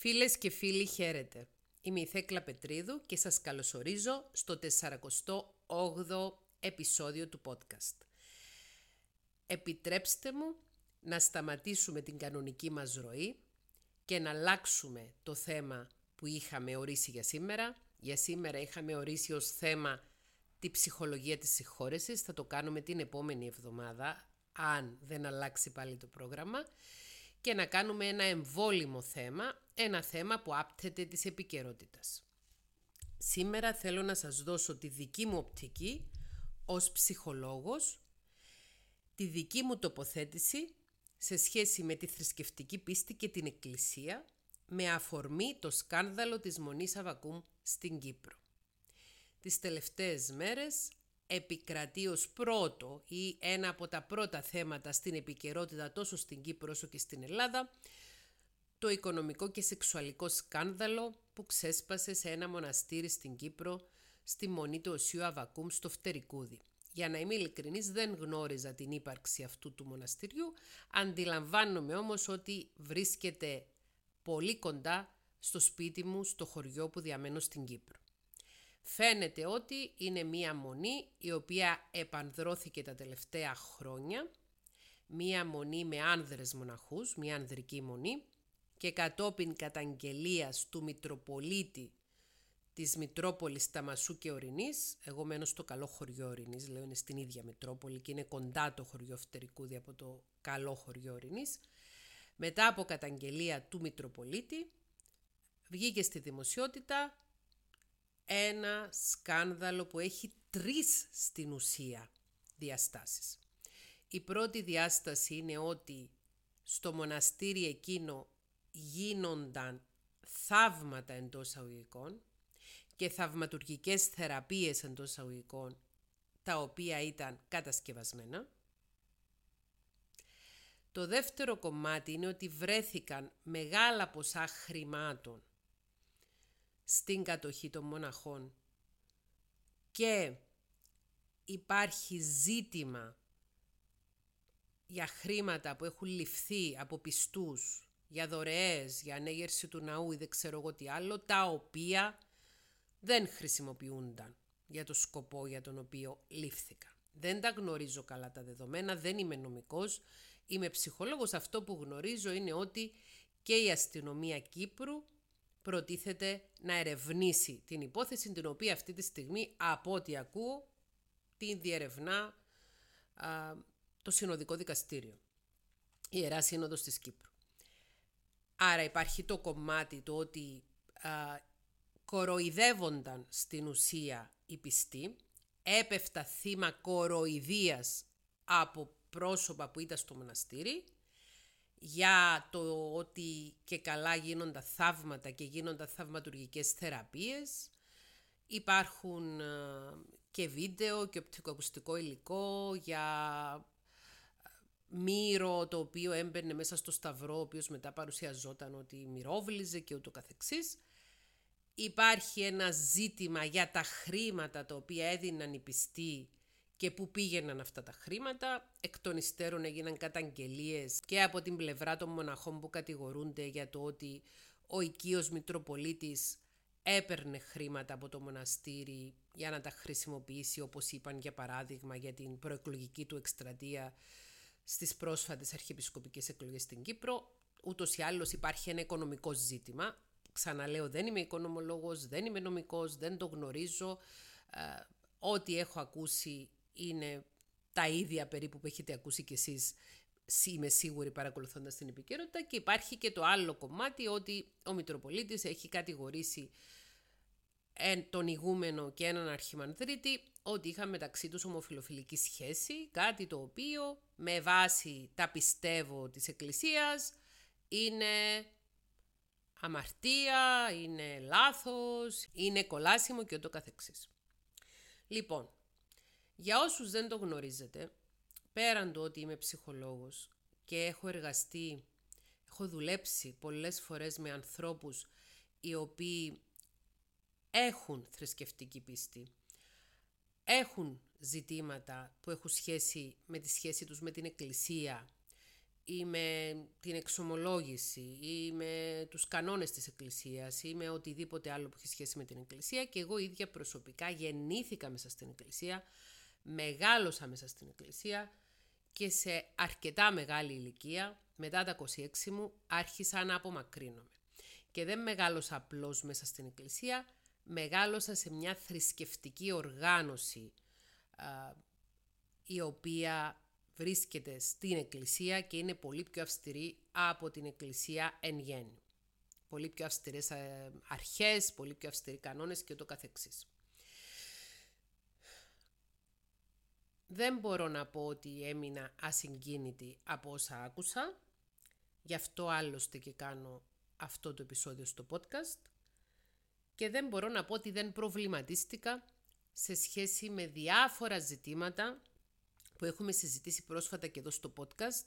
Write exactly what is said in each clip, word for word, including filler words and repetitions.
Φίλες και φίλοι, χαίρετε. Είμαι η Θέκλα Πετρίδου και σας καλωσορίζω στο τεσσαρακοστό όγδοο επεισόδιο του podcast. Επιτρέψτε μου να σταματήσουμε την κανονική μας ροή και να αλλάξουμε το θέμα που είχαμε ορίσει για σήμερα. Για σήμερα είχαμε ορίσει ως θέμα τη ψυχολογία της συγχώρεσης. Θα το κάνουμε την επόμενη εβδομάδα, αν δεν αλλάξει πάλι το πρόγραμμα. Και να κάνουμε ένα εμβόλυμο θέμα, ένα θέμα που άπτεται της επικαιρότητας. Σήμερα θέλω να σας δώσω τη δική μου οπτική ως ψυχολόγος, τη δική μου τοποθέτηση σε σχέση με τη θρησκευτική πίστη και την Εκκλησία, με αφορμή το σκάνδαλο της Μονής Αββακούμ στην Κύπρο. Τις τελευταίες μέρες επικρατεί ως πρώτο ή ένα από τα πρώτα θέματα στην επικαιρότητα τόσο στην Κύπρο όσο και στην Ελλάδα το οικονομικό και σεξουαλικό σκάνδαλο που ξέσπασε σε ένα μοναστήρι στην Κύπρο, στη Μονή του Οσίου Αββακούμ στο Φτερικούδι. Για να είμαι ειλικρινής, δεν γνώριζα την ύπαρξη αυτού του μοναστηριού, αντιλαμβάνομαι όμως ότι βρίσκεται πολύ κοντά στο σπίτι μου, στο χωριό που διαμένω στην Κύπρο. Φαίνεται ότι είναι μία μονή η οποία επανδρώθηκε τα τελευταία χρόνια, μία μονή με άνδρες μοναχούς, μία ανδρική μονή, και κατόπιν καταγγελίας του Μητροπολίτη της Μητρόπολης Ταμασσού και Ορεινής, εγώ μένω στο καλό χωριό Ορεινής, λέω είναι στην ίδια Μητρόπολη και είναι κοντά το χωριό Φτερικούδι από το καλό χωριό Ορεινής, μετά από καταγγελία του Μητροπολίτη βγήκε στη δημοσιότητα ένα σκάνδαλο που έχει τρεις στην ουσία διαστάσεις. Η πρώτη διάσταση είναι ότι στο μοναστήρι εκείνο γίνονταν θαύματα εντός εισαγωγικών και θαυματουργικές θεραπείες εντός εισαγωγικών, τα οποία ήταν κατασκευασμένα. Το δεύτερο κομμάτι είναι ότι βρέθηκαν μεγάλα ποσά χρημάτων στην κατοχή των μοναχών και υπάρχει ζήτημα για χρήματα που έχουν ληφθεί από πιστούς, για δωρεές, για ανέγερση του ναού ή δεν ξέρω εγώ τι άλλο, τα οποία δεν χρησιμοποιούνταν για το σκοπό για τον οποίο λήφθηκαν. Δεν τα γνωρίζω καλά τα δεδομένα, δεν είμαι νομικός, είμαι ψυχολόγος. Αυτό που γνωρίζω είναι ότι και η αστυνομία Κύπρου προτίθεται να ερευνήσει την υπόθεση, την οποία αυτή τη στιγμή, από ό,τι ακούω, την διερευνά α, το Συνοδικό Δικαστήριο, η Ιερά Σύνοδος της Κύπρου. Άρα υπάρχει το κομμάτι το ότι α, κοροϊδεύονταν στην ουσία οι πιστοί, έπεφτα θύμα κοροϊδίας από πρόσωπα που ήταν στο μοναστήρι, για το ότι και καλά γίνονταν θαύματα και γίνονταν θαυματουργικές θεραπείες. Υπάρχουν και βίντεο και οπτικοακουστικό υλικό για μύρο το οποίο έμπαινε μέσα στο σταυρό, ο οποίος μετά παρουσιαζόταν ότι μυρόβλιζε και ούτω καθεξής. Υπάρχει ένα ζήτημα για τα χρήματα τα οποία έδιναν οι πιστοί και πού πήγαιναν αυτά τα χρήματα. Εκ των υστέρων έγιναν καταγγελίες και από την πλευρά των μοναχών που κατηγορούνται για το ότι ο οικείος Μητροπολίτης έπαιρνε χρήματα από το μοναστήρι για να τα χρησιμοποιήσει, όπως είπαν για παράδειγμα για την προεκλογική του εκστρατεία στις πρόσφατες αρχιεπισκοπικές εκλογές στην Κύπρο. Ούτως ή άλλως υπάρχει ένα οικονομικό ζήτημα. Ξαναλέω, δεν είμαι οικονομολόγος, δεν είμαι νομικός, δεν το γνωρίζω. Ε, ό,τι έχω ακούσει είναι τα ίδια περίπου που έχετε ακούσει κι εσείς, είμαι σίγουρη, παρακολουθώντας την επικαιρότητα. Και υπάρχει και το άλλο κομμάτι, ότι ο Μητροπολίτης έχει κατηγορήσει τον ηγούμενο και έναν αρχιμανδρίτη ότι είχαν μεταξύ τους ομοφιλοφιλική σχέση, κάτι το οποίο με βάση τα πιστεύω της Εκκλησίας είναι αμαρτία, είναι λάθος, είναι κολάσιμο και ούτω καθεξής. Λοιπόν, για όσους δεν το γνωρίζετε, πέραν το ότι είμαι ψυχολόγος και έχω εργαστεί, έχω δουλέψει πολλές φορές με ανθρώπους οι οποίοι έχουν θρησκευτική πίστη, έχουν ζητήματα που έχουν σχέση με τη σχέση τους με την Εκκλησία ή με την εξομολόγηση ή με τους κανόνες της Εκκλησίας ή με οτιδήποτε άλλο που έχει σχέση με την Εκκλησία, και εγώ ίδια προσωπικά γεννήθηκα μέσα στην Εκκλησία, μεγάλωσα μέσα στην Εκκλησία και σε αρκετά μεγάλη ηλικία, μετά τα είκοσι έξι μου, άρχισα να απομακρύνομαι. Και δεν μεγάλωσα απλώς μέσα στην Εκκλησία, μεγάλωσα σε μια θρησκευτική οργάνωση α, η οποία βρίσκεται στην Εκκλησία και είναι πολύ πιο αυστηρή από την Εκκλησία εν γέννη. Πολύ πιο αυστηρές αρχές, πολύ πιο αυστηροί κανόνες και το καθεξής. Δεν μπορώ να πω ότι έμεινα ασυγκίνητη από όσα άκουσα, γι' αυτό άλλωστε και κάνω αυτό το επεισόδιο στο podcast, και δεν μπορώ να πω ότι δεν προβληματίστηκα σε σχέση με διάφορα ζητήματα που έχουμε συζητήσει πρόσφατα και εδώ στο podcast,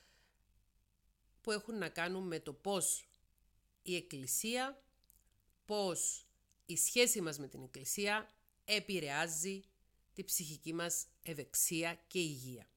που έχουν να κάνουν με το πώς η Εκκλησία, πώς η σχέση μας με την Εκκλησία επηρεάζει τη ψυχική μας ευεξία και υγεία.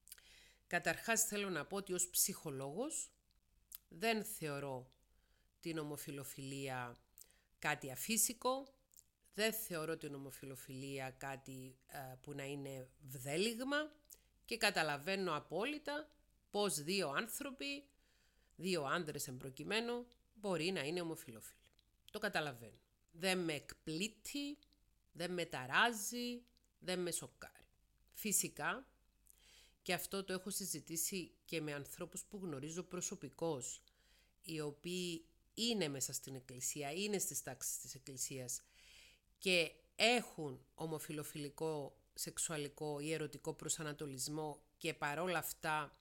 Καταρχάς θέλω να πω ότι ως ψυχολόγος δεν θεωρώ την ομοφυλοφιλία κάτι αφύσικο, δεν θεωρώ την ομοφυλοφιλία κάτι ε, που να είναι βδέλιγμα, και καταλαβαίνω απόλυτα πως δύο άνθρωποι, δύο άνδρες εμπροκειμένου, μπορεί να είναι ομοφυλόφιλοι. Το καταλαβαίνω. Δεν με εκπλήττει, δεν με ταράζει, δεν με σοκάρει. Φυσικά, και αυτό το έχω συζητήσει και με ανθρώπους που γνωρίζω προσωπικώς, οι οποίοι είναι μέσα στην Εκκλησία, είναι στις τάξεις της Εκκλησίας και έχουν ομοφυλοφιλικό, σεξουαλικό ή ερωτικό προσανατολισμό και παρόλα αυτά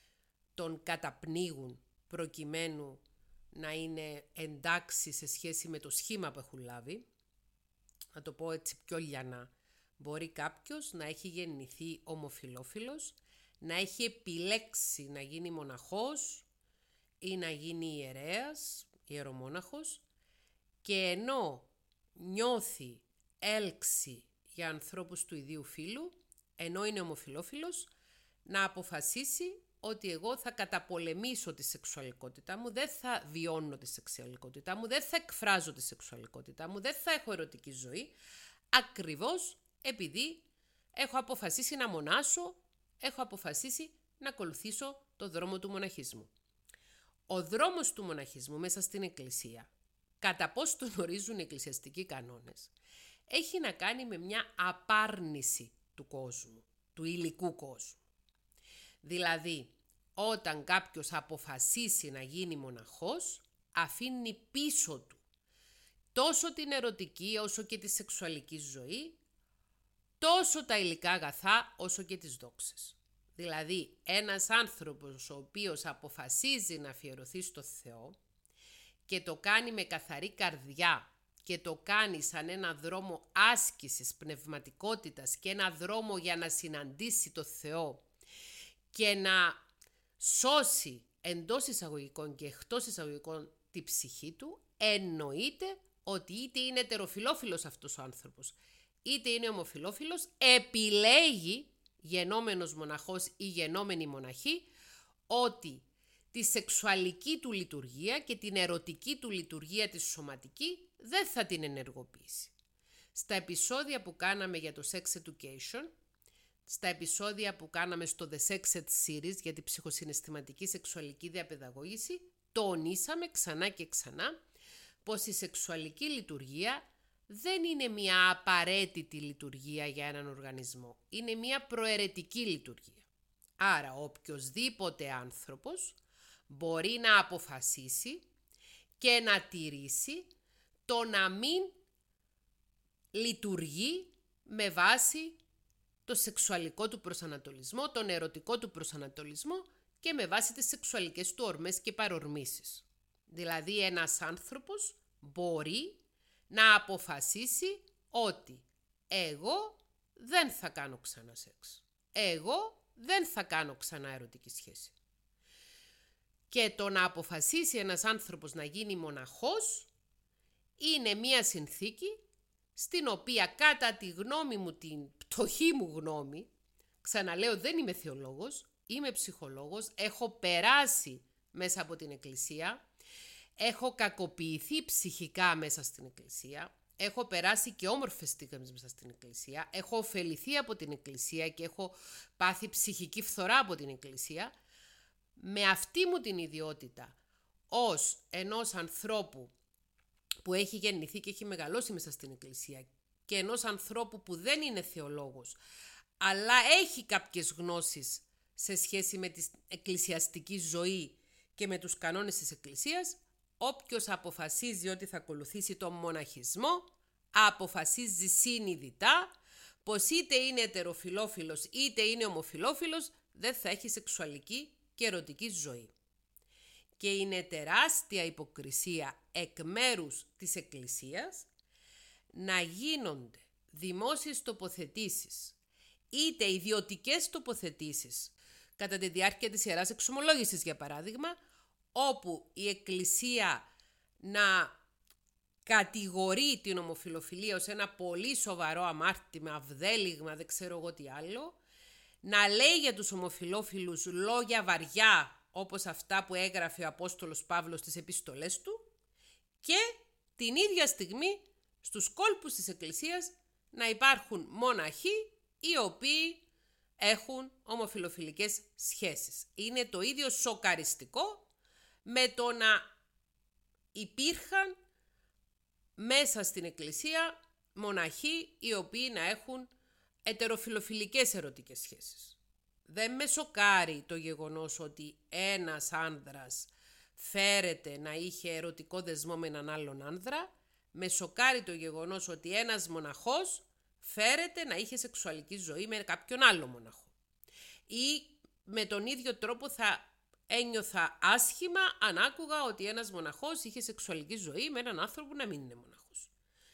τον καταπνίγουν προκειμένου να είναι εντάξει σε σχέση με το σχήμα που έχουν λάβει. Να το πω έτσι πιο λιανά. Μπορεί κάποιος να έχει γεννηθεί ομοφυλόφιλος, να έχει επιλέξει να γίνει μοναχός ή να γίνει ιερέας, ιερομόναχος, και ενώ νιώθει έλξη για ανθρώπους του ιδίου φύλου, ενώ είναι ομοφυλόφιλος, να αποφασίσει ότι εγώ θα καταπολεμήσω τη σεξουαλικότητά μου, δεν θα βιώνω τη σεξουαλικότητά μου, δεν θα εκφράζω τη σεξουαλικότητά μου, δεν θα έχω ερωτική ζωή, ακριβώς επειδή έχω αποφασίσει να μονάσω, έχω αποφασίσει να ακολουθήσω το δρόμο του μοναχισμού. Ο δρόμος του μοναχισμού μέσα στην Εκκλησία, κατά πώς τον ορίζουν οι εκκλησιαστικοί κανόνες, έχει να κάνει με μια απάρνηση του κόσμου, του υλικού κόσμου. Δηλαδή, όταν κάποιος αποφασίσει να γίνει μοναχός, αφήνει πίσω του τόσο την ερωτική όσο και τη σεξουαλική ζωή, τόσο τα υλικά αγαθά όσο και τις δόξες. Δηλαδή, ένας άνθρωπος ο οποίος αποφασίζει να αφιερωθεί στο Θεό και το κάνει με καθαρή καρδιά και το κάνει σαν ένα δρόμο άσκησης πνευματικότητας και ένα δρόμο για να συναντήσει το Θεό και να σώσει εντός εισαγωγικών και εκτός εισαγωγικών τη ψυχή του, εννοείται ότι είτε είναι ετεροφιλόφιλος αυτός ο άνθρωπος, είτε είναι ομοφιλόφιλος, επιλέγει, γενόμενος μοναχός ή γενόμενη μοναχή, ότι τη σεξουαλική του λειτουργία και την ερωτική του λειτουργία της σωματική δεν θα την ενεργοποιήσει. Στα επεισόδια που κάναμε για το Sex Education, στα επεισόδια που κάναμε στο The Sex Ed Series για την ψυχοσυναισθηματική σεξουαλική διαπαιδαγώγηση, τονίσαμε ξανά και ξανά πως η σεξουαλική λειτουργία δεν είναι μια απαραίτητη λειτουργία για έναν οργανισμό. Είναι μια προαιρετική λειτουργία. Άρα οποιοσδήποτε άνθρωπος μπορεί να αποφασίσει και να τηρήσει το να μην λειτουργεί με βάση το σεξουαλικό του προσανατολισμό, τον ερωτικό του προσανατολισμό και με βάση τις σεξουαλικές του ορμές και παρορμήσεις. Δηλαδή ένας άνθρωπος μπορεί να αποφασίσει ότι εγώ δεν θα κάνω ξανά σεξ. Εγώ δεν θα κάνω ξανά ερωτική σχέση. Και το να αποφασίσει ένας άνθρωπος να γίνει μοναχός είναι μία συνθήκη στην οποία κατά τη γνώμη μου, την πτωχή μου γνώμη, ξαναλέω δεν είμαι θεολόγος, είμαι ψυχολόγος, έχω περάσει μέσα από την Εκκλησία, έχω κακοποιηθεί ψυχικά μέσα στην Εκκλησία, έχω περάσει και όμορφες στιγμές μέσα στην Εκκλησία, έχω ωφεληθεί από την Εκκλησία και έχω πάθει ψυχική φθορά από την Εκκλησία. Με αυτή μου την ιδιότητα ως ενός ανθρώπου που έχει γεννηθεί και έχει μεγαλώσει μέσα στην Εκκλησία και ενός ανθρώπου που δεν είναι θεολόγος, αλλά έχει κάποιες γνώσεις σε σχέση με την εκκλησιαστική ζωή και με τους κανόνες της Εκκλησίας, όποιος αποφασίζει ότι θα ακολουθήσει τον μοναχισμό, αποφασίζει συνειδητά πως είτε είναι ετεροφιλόφιλος είτε είναι ομοφιλόφιλος, δεν θα έχει σεξουαλική και ερωτική ζωή. Και είναι τεράστια υποκρισία εκ μέρους της Εκκλησίας να γίνονται δημόσιες τοποθετήσεις, είτε ιδιωτικές τοποθετήσεις, κατά τη διάρκεια της Ιεράς Εξομολόγησης για παράδειγμα, όπου η Εκκλησία να κατηγορεί την ομοφιλοφιλία ως ένα πολύ σοβαρό αμάρτημα, αυδέλιγμα, δεν ξέρω εγώ τι άλλο, να λέει για τους ομοφιλόφιλους λόγια βαριά, όπως αυτά που έγραφε ο Απόστολος Παύλος στις επιστολές του, και την ίδια στιγμή στους κόλπους της Εκκλησίας να υπάρχουν μοναχοί οι οποίοι έχουν ομοφιλοφιλικές σχέσεις. Είναι το ίδιο σοκαριστικό με το να υπήρχαν μέσα στην Εκκλησία μοναχοί οι οποίοι να έχουν ετεροφιλοφιλικές ερωτικές σχέσεις. Δεν με σοκάρει το γεγονός ότι ένας άνδρας φέρεται να είχε ερωτικό δεσμό με έναν άλλον άνδρα. Με σοκάρει το γεγονός ότι ένας μοναχός φέρεται να είχε σεξουαλική ζωή με κάποιον άλλο μοναχό. Ή με τον ίδιο τρόπο θα ένιωθα άσχημα αν άκουγα ότι ένας μοναχός είχε σεξουαλική ζωή με έναν άνθρωπο που να μην είναι μοναχός.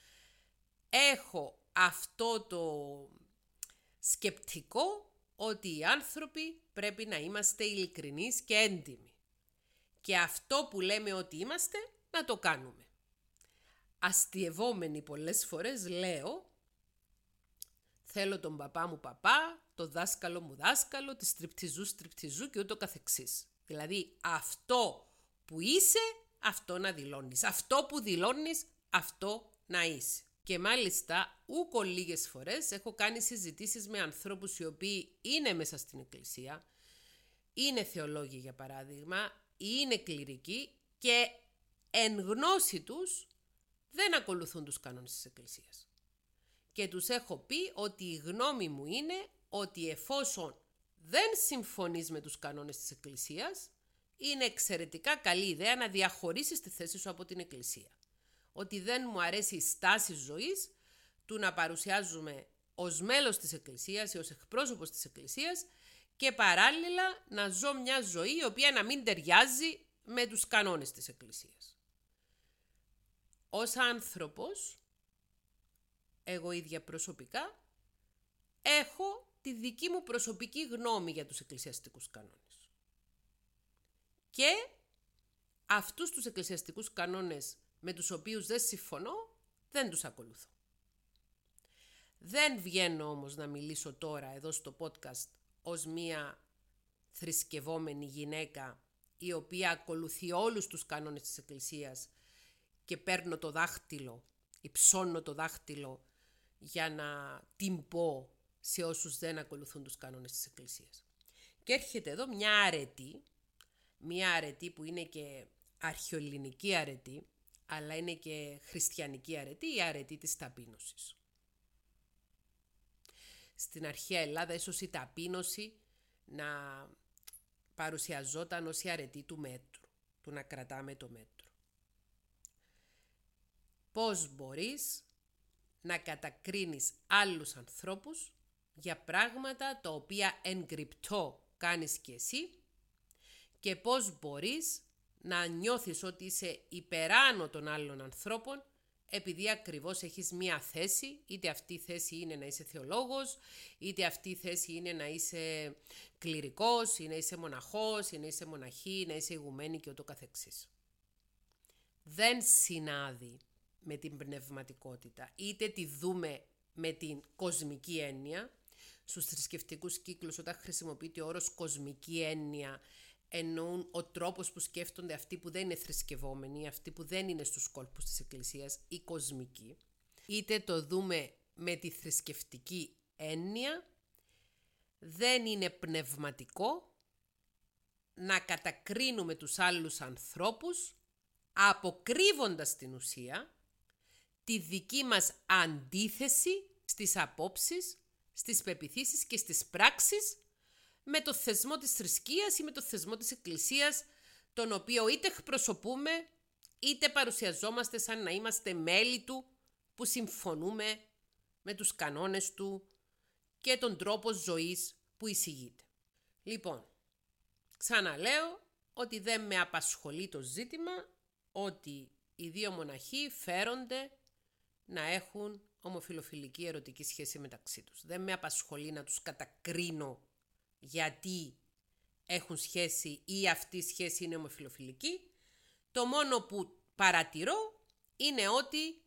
Έχω αυτό το σκεπτικό ότι οι άνθρωποι πρέπει να είμαστε ειλικρινείς και έντιμοι. Και αυτό που λέμε ότι είμαστε, να το κάνουμε. Αστειευόμενοι πολλές φορές λέω, θέλω τον παπά μου παπά, το δάσκαλο μου δάσκαλο, τη στριπτιζού στριπτιζού και ούτω καθεξής. Δηλαδή αυτό που είσαι, αυτό να δηλώνεις. Αυτό που δηλώνεις, αυτό να είσαι. Και μάλιστα, ούκο λίγες φορές έχω κάνει συζητήσεις με ανθρώπους οι οποίοι είναι μέσα στην Εκκλησία, είναι θεολόγοι για παράδειγμα, είναι κληρικοί και εν γνώση τους δεν ακολουθούν τους κανόνες της Εκκλησίας. Και τους έχω πει ότι η γνώμη μου είναι ότι εφόσον δεν συμφωνείς με τους κανόνες της Εκκλησίας, είναι εξαιρετικά καλή ιδέα να διαχωρίσεις τη θέση σου από την Εκκλησία. Ότι δεν μου αρέσει η στάση ζωής του να παρουσιάζουμε ως μέλος της Εκκλησίας ή ως εκπρόσωπος της Εκκλησίας και παράλληλα να ζω μια ζωή η οποία να μην ταιριάζει με τους κανόνες της Εκκλησίας. Ως άνθρωπος, εγώ ίδια προσωπικά, έχω τη δική μου προσωπική γνώμη για τους εκκλησιαστικούς κανόνες. Και αυτούς τους εκκλησιαστικούς κανόνες με τους οποίους δεν συμφωνώ, δεν τους ακολουθώ. Δεν βγαίνω όμως να μιλήσω τώρα εδώ στο podcast ως μία θρησκευόμενη γυναίκα η οποία ακολουθεί όλους τους κανόνες της Εκκλησίας και παίρνω το δάχτυλο, υψώνω το δάχτυλο για να την πω σε όσους δεν ακολουθούν τους κανόνες της Εκκλησίας. Και έρχεται εδώ μια αρετή, μια αρετή που είναι και αρχαιοελληνική αρετή, αλλά είναι και χριστιανική αρετή, η αρετή της ταπείνωσης. Στην αρχαία Ελλάδα ίσως η ταπείνωση να παρουσιαζόταν ως η αρετή του μέτρου, του να κρατάμε το μέτρο. Πώς μπορείς να κατακρίνεις άλλους ανθρώπους για πράγματα τα οποία εν κρυπτό κάνεις και εσύ και πώς μπορείς να νιώθεις ότι είσαι υπεράνω των άλλων ανθρώπων επειδή ακριβώς έχεις μία θέση, είτε αυτή η θέση είναι να είσαι θεολόγος, είτε αυτή η θέση είναι να είσαι κληρικός, ή να είσαι μοναχός, ή να είσαι μοναχή, ή να είσαι ηγουμένη και ούτω καθεξής. Δεν συνάδει με την πνευματικότητα, είτε τη δούμε με την κοσμική έννοια, στους θρησκευτικούς κύκλους, όταν χρησιμοποιείται ο όρος κοσμική έννοια, εννοούν ο τρόπος που σκέφτονται αυτοί που δεν είναι θρησκευόμενοι, αυτοί που δεν είναι στους κόλπους της Εκκλησίας, οι κοσμικοί. Είτε το δούμε με τη θρησκευτική έννοια, δεν είναι πνευματικό να κατακρίνουμε τους άλλους ανθρώπους αποκρύβοντας την ουσία τη δική μας αντίθεση στις απόψεις, στις πεποιθήσεις και στις πράξεις με το θεσμό της θρησκείας ή με το θεσμό της Εκκλησίας, τον οποίο είτε εκπροσωπούμε είτε παρουσιαζόμαστε σαν να είμαστε μέλη του που συμφωνούμε με τους κανόνες του και τον τρόπο ζωής που εισηγείται. Λοιπόν, ξαναλέω ότι δεν με απασχολεί το ζήτημα ότι οι δύο μοναχοί φέρονται να έχουν ομοφιλοφιλική ερωτική σχέση μεταξύ τους. Δεν με απασχολεί να τους κατακρίνω γιατί έχουν σχέση ή αυτή η σχέση είναι ομοφιλοφιλική. Το μόνο που παρατηρώ είναι ότι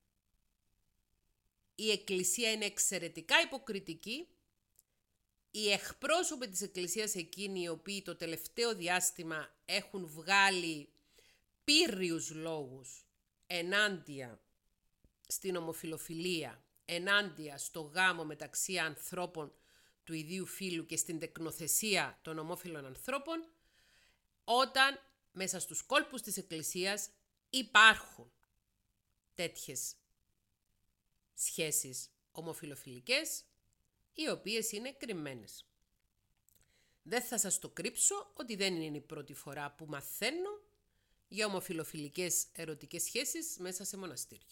η Εκκλησία είναι εξαιρετικά υποκριτική. Οι εκπρόσωποι της Εκκλησίας εκείνοι οι οποίοι το τελευταίο διάστημα έχουν βγάλει πύρριους λόγους ενάντια στην ομοφιλοφιλία, ενάντια στο γάμο μεταξύ ανθρώπων του ιδίου φύλου και στην τεκνοθεσία των ομόφυλων ανθρώπων, όταν μέσα στους κόλπους της Εκκλησίας υπάρχουν τέτοιες σχέσεις ομοφιλοφιλικές, οι οποίες είναι κρυμμένες. Δεν θα σας το κρύψω ότι δεν είναι η πρώτη φορά που μαθαίνω για ομοφιλοφιλικές ερωτικές σχέσεις μέσα σε μοναστήρια.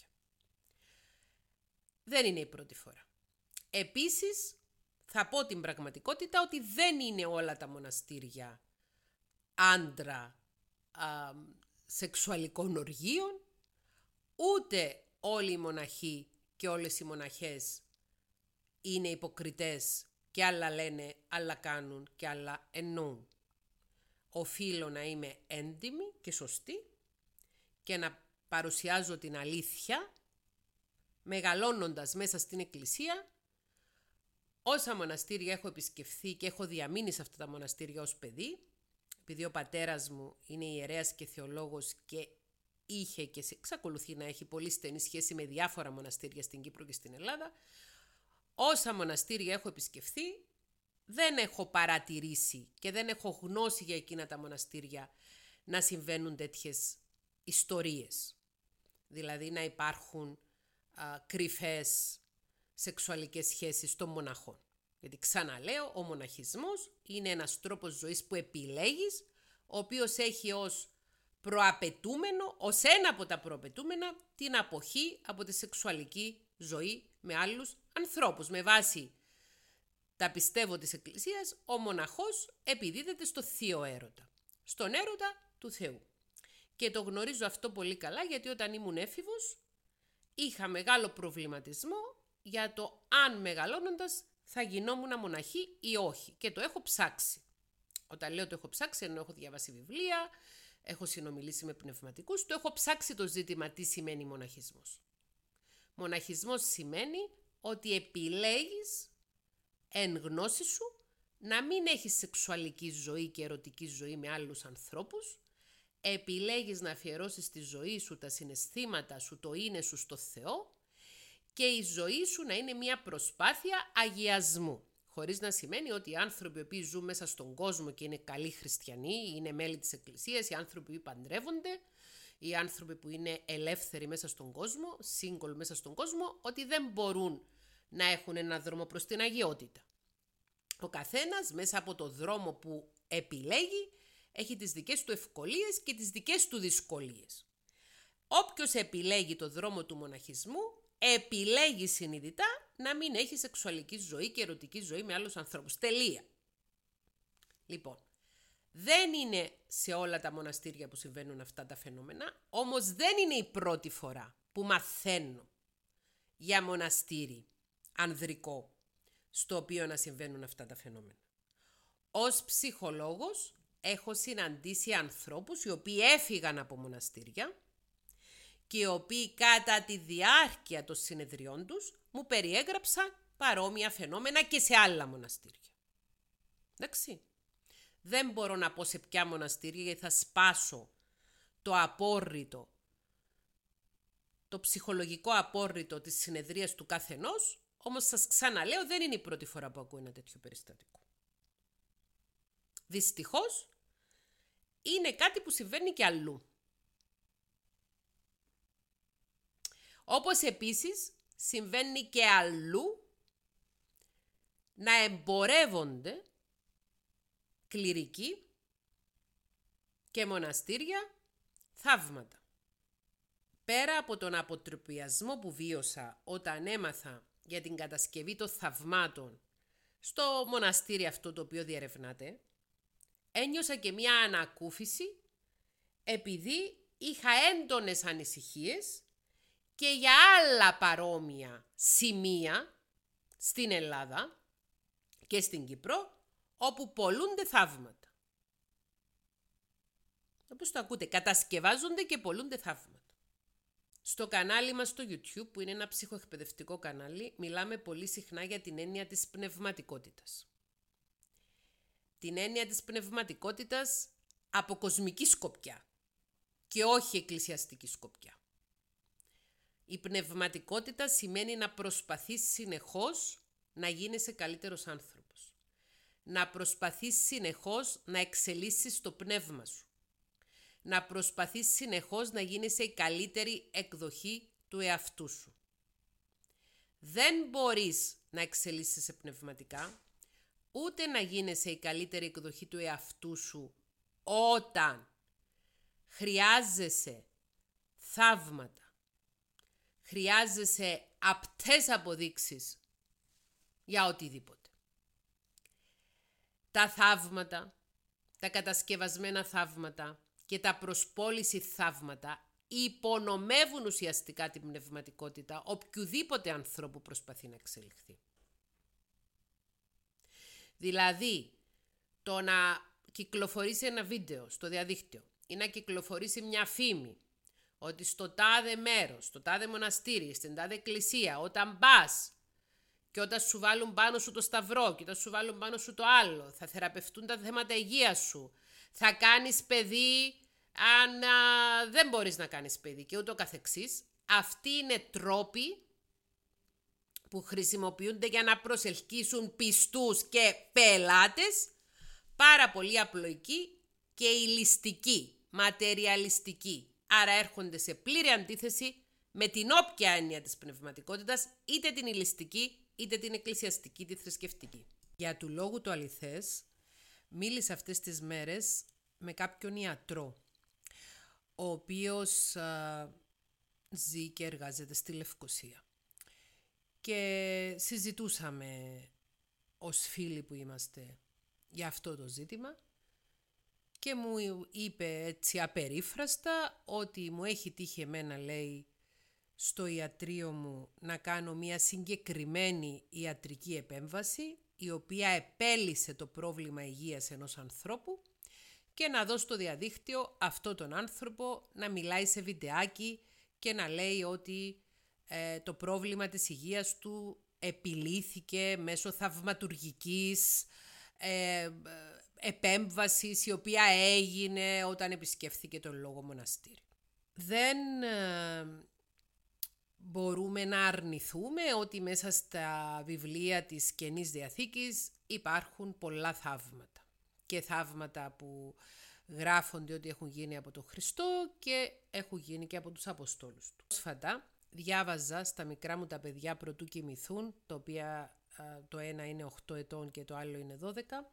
Δεν είναι η πρώτη φορά. Επίσης, θα πω την πραγματικότητα ότι δεν είναι όλα τα μοναστήρια άντρα α, σεξουαλικών οργείων, ούτε όλοι οι μοναχοί και όλες οι μοναχές είναι υποκριτές και άλλα λένε, άλλα κάνουν και άλλα εννοούν. Οφείλω να είμαι έντιμη και σωστή και να παρουσιάζω την αλήθεια, μεγαλώνοντας μέσα στην Εκκλησία. Όσα μοναστήρια έχω επισκεφθεί και έχω διαμείνει σε αυτά τα μοναστήρια ως παιδί, επειδή ο πατέρας μου είναι ιερέας και θεολόγος και είχε και εξακολουθεί να έχει πολύ στενή σχέση με διάφορα μοναστήρια στην Κύπρο και στην Ελλάδα, όσα μοναστήρια έχω επισκεφθεί, δεν έχω παρατηρήσει και δεν έχω γνώση για εκείνα τα μοναστήρια να συμβαίνουν τέτοιες ιστορίες. Δηλαδή να υπάρχουν α, κρυφές σεξουαλικές σχέσεις των μοναχών. Γιατί ξαναλέω, ο μοναχισμός είναι ένας τρόπος ζωής που επιλέγεις, ο οποίος έχει ως προαπαιτούμενο, ως ένα από τα προαπαιτούμενα, την αποχή από τη σεξουαλική ζωή με άλλους ανθρώπους. Με βάση τα πιστεύω της Εκκλησίας, ο μοναχός επιδίδεται στο θείο έρωτα, στον έρωτα του Θεού. Και το γνωρίζω αυτό πολύ καλά, γιατί όταν ήμουν έφηβος είχα μεγάλο προβληματισμό για το αν μεγαλώνοντας θα γινόμουν μοναχή ή όχι. Και το έχω ψάξει. Όταν λέω το έχω ψάξει, ενώ έχω διαβάσει βιβλία, έχω συνομιλήσει με πνευματικούς, το έχω ψάξει το ζήτημα τι σημαίνει μοναχισμός. Μοναχισμός σημαίνει ότι επιλέγεις εν γνώση σου να μην έχεις σεξουαλική ζωή και ερωτική ζωή με άλλους ανθρώπους, επιλέγεις να αφιερώσεις τη ζωή σου, τα συναισθήματα σου, το είναι σου στο Θεό και η ζωή σου να είναι μια προσπάθεια αγιασμού. Χωρίς να σημαίνει ότι οι άνθρωποι που ζουν μέσα στον κόσμο και είναι καλοί χριστιανοί, είναι μέλη της Εκκλησίας, οι άνθρωποι που παντρεύονται, οι άνθρωποι που είναι ελεύθεροι μέσα στον κόσμο, single μέσα στον κόσμο, ότι δεν μπορούν να έχουν έναν δρόμο προς την αγιότητα. Ο καθένας μέσα από το δρόμο που επιλέγει έχει τις δικές του ευκολίες και τις δικές του δυσκολίες. Όποιος επιλέγει το δρόμο του μοναχισμού, επιλέγει συνειδητά να μην έχει σεξουαλική ζωή και ερωτική ζωή με άλλους ανθρώπους. Τελεία. Λοιπόν, δεν είναι σε όλα τα μοναστήρια που συμβαίνουν αυτά τα φαινόμενα, όμως δεν είναι η πρώτη φορά που μαθαίνω για μοναστήρι ανδρικό στο οποίο να συμβαίνουν αυτά τα φαινόμενα. Ως ψυχολόγος έχω συναντήσει ανθρώπους οι οποίοι έφυγαν από μοναστήρια και οι οποίοι κατά τη διάρκεια των συνεδριών τους μου περιέγραψαν παρόμοια φαινόμενα και σε άλλα μοναστήρια. Εντάξει. Δεν μπορώ να πω σε ποια μοναστήρια γιατί θα σπάσω το απόρριτο, το ψυχολογικό απόρριτο της συνεδρίας του καθενός, όμως σας ξαναλέω δεν είναι η πρώτη φορά που ακούω ένα τέτοιο περιστατικό. Δυστυχώς είναι κάτι που συμβαίνει και αλλού. Όπως επίσης συμβαίνει και αλλού να εμπορεύονται κληρικοί και μοναστήρια θαύματα. Πέρα από τον αποτροπιασμό που βίωσα όταν έμαθα για την κατασκευή των θαυμάτων στο μοναστήρι αυτό το οποίο διερευνάτε, ένιωσα και μια ανακούφιση επειδή είχα έντονες ανησυχίες και για άλλα παρόμοια σημεία στην Ελλάδα και στην Κύπρο όπου πωλούνται θαύματα. Όπως το ακούτε, κατασκευάζονται και πωλούνται θαύματα. Στο κανάλι μας στο YouTube, που είναι ένα ψυχοεκπαιδευτικό κανάλι, μιλάμε πολύ συχνά για την έννοια της πνευματικότητας. Την έννοια της πνευματικότητας από κοσμική σκοπιά και όχι εκκλησιαστική σκοπιά. Η πνευματικότητα σημαίνει να προσπαθείς συνεχώς να γίνεσαι καλύτερος άνθρωπος. Να προσπαθείς συνεχώς να εξελίσσεις το πνεύμα σου. Να προσπαθείς συνεχώς να γίνεσαι η καλύτερη εκδοχή του εαυτού σου. Δεν μπορείς να εξελίσσεσαι πνευματικά, ούτε να γίνεσαι η καλύτερη εκδοχή του εαυτού σου όταν χρειάζεσαι θαύματα, χρειάζεσαι απτές αποδείξεις για οτιδήποτε. Τα θαύματα, τα κατασκευασμένα θαύματα και τα προσπόληση θαύματα υπονομεύουν ουσιαστικά την πνευματικότητα οποιοδήποτε ανθρώπου προσπαθεί να εξελιχθεί. Δηλαδή, το να κυκλοφορήσει ένα βίντεο στο διαδίκτυο ή να κυκλοφορήσει μια φήμη ότι στο τάδε μέρος, στο τάδε μοναστήρι, στην τάδε εκκλησία, όταν πας και όταν σου βάλουν πάνω σου το σταυρό και όταν σου βάλουν πάνω σου το άλλο, θα θεραπευτούν τα θέματα υγείας σου, θα κάνεις παιδί αν α, δεν μπορείς να κάνεις παιδί και ούτω καθεξής. Αυτοί είναι τρόποι που χρησιμοποιούνται για να προσελκύσουν πιστούς και πελάτες, πάρα πολύ απλοϊκοί και ηλιστικοί, ματεριαλιστικοί. Άρα έρχονται σε πλήρη αντίθεση με την όποια έννοια της πνευματικότητας, είτε την ηλιστική, είτε την εκκλησιαστική, τη θρησκευτική. Για του λόγου το αληθές, μίλησα αυτές τις μέρες με κάποιον ιατρό, ο οποίος α, ζει και εργάζεται στη Λευκοσία. Και συζητούσαμε ως φίλοι που είμαστε για αυτό το ζήτημα και μου είπε έτσι απερίφραστα ότι μου έχει τύχει εμένα, λέει, στο ιατρείο μου να κάνω μια συγκεκριμένη ιατρική επέμβαση η οποία επέλυσε το πρόβλημα υγείας ενός ανθρώπου και να δω στο διαδίκτυο αυτό τον άνθρωπο να μιλάει σε βιντεάκι και να λέει ότι ε, το πρόβλημα της υγείας του επιλύθηκε μέσω θαυματουργικής ε, επέμβασης η οποία έγινε όταν επισκέφθηκε τον λόγο μοναστήρι. Δεν ε, μπορούμε να αρνηθούμε ότι μέσα στα βιβλία της Καινής Διαθήκης υπάρχουν πολλά θαύματα. Και θαύματα που γράφονται ότι έχουν γίνει από τον Χριστό και έχουν γίνει και από τους Αποστόλους του. Πρόσφατα διάβαζα στα μικρά μου τα παιδιά προτού κοιμηθούν, το οποίο το ένα είναι οκτώ ετών και το άλλο είναι δώδεκα,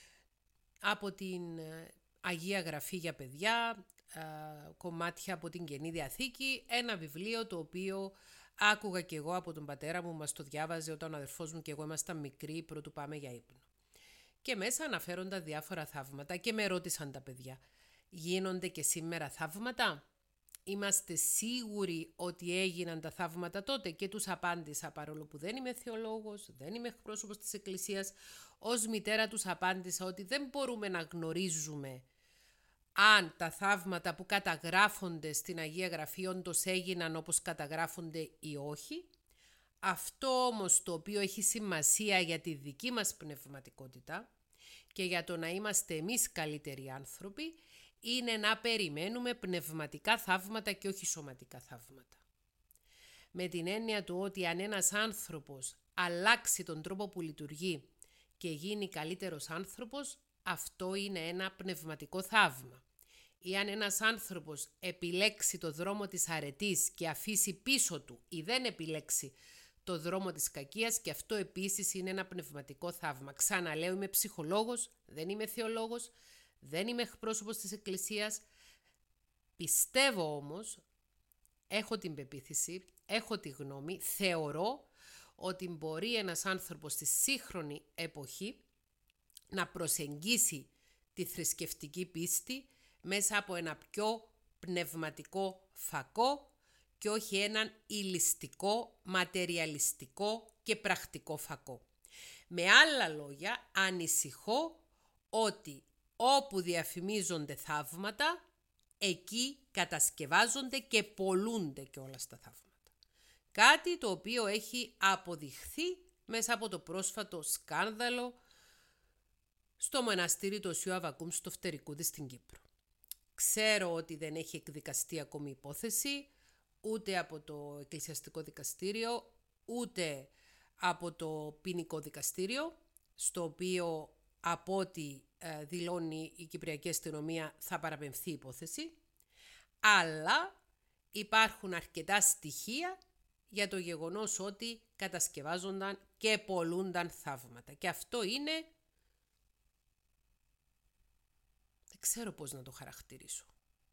από την Αγία Γραφή για παιδιά, κομμάτια από την Καινή Διαθήκη, ένα βιβλίο το οποίο άκουγα και εγώ από τον πατέρα μου, μας το διάβαζε όταν ο αδερφός μου και εγώ ήμασταν μικροί προτού πάμε για ύπνο. Και μέσα αναφέρονταν διάφορα θαύματα και με ρώτησαν τα παιδιά, γίνονται και σήμερα θαύματα? Είμαστε σίγουροι ότι έγιναν τα θαύματα τότε? Και τους απάντησα, παρόλο που δεν είμαι θεολόγος, δεν είμαι εκπρόσωπος της Εκκλησίας, ως μητέρα τους απάντησα ότι δεν μπορούμε να γνωρίζουμε αν τα θαύματα που καταγράφονται στην Αγία Γραφή όντως έγιναν όπως καταγράφονται ή όχι, Αυτό όμως το οποίο έχει σημασία για τη δική μας πνευματικότητα και για το να είμαστε εμείς καλύτεροι άνθρωποι, είναι να περιμένουμε πνευματικά θαύματα και όχι σωματικά θαύματα. Με την έννοια του ότι αν ένας άνθρωπος αλλάξει τον τρόπο που λειτουργεί και γίνει καλύτερος άνθρωπος, αυτό είναι ένα πνευματικό θαύμα. Ή αν ένας άνθρωπος επιλέξει το δρόμο της αρετής και αφήσει πίσω του ή δεν επιλέξει το δρόμο της κακίας, και αυτό επίσης είναι ένα πνευματικό θαύμα. Ξαναλέω, είμαι ψυχολόγος, δεν είμαι θεολόγος, δεν είμαι εκπρόσωπος της Εκκλησίας. Πιστεύω όμως, έχω την πεποίθηση, έχω τη γνώμη, θεωρώ ότι μπορεί ένας άνθρωπος στη σύγχρονη εποχή να προσεγγίσει τη θρησκευτική πίστη μέσα από ένα πιο πνευματικό φακό και όχι έναν ηλιστικό, ματεριαλιστικό και πρακτικό φακό. Με άλλα λόγια, ανησυχώ ότι όπου διαφημίζονται θαύματα, εκεί κατασκευάζονται και πωλούνται και όλα στα θαύματα. Κάτι το οποίο έχει αποδειχθεί μέσα από το πρόσφατο σκάνδαλο στο μοναστήρι του Οσίου Αββακούμ στο Φτερικούδη στην Κύπρο. Ξέρω ότι δεν έχει εκδικαστεί ακόμη υπόθεση, ούτε από το Εκκλησιαστικό Δικαστήριο, ούτε από το Ποινικό Δικαστήριο, στο οποίο από ό,τι δηλώνει η Κυπριακή Αστυνομία θα παραπεμφθεί η υπόθεση, αλλά υπάρχουν αρκετά στοιχεία για το γεγονός ότι κατασκευάζονταν και πωλούνταν θαύματα. Και αυτό είναι, δεν ξέρω πώς να το χαρακτηρίσω.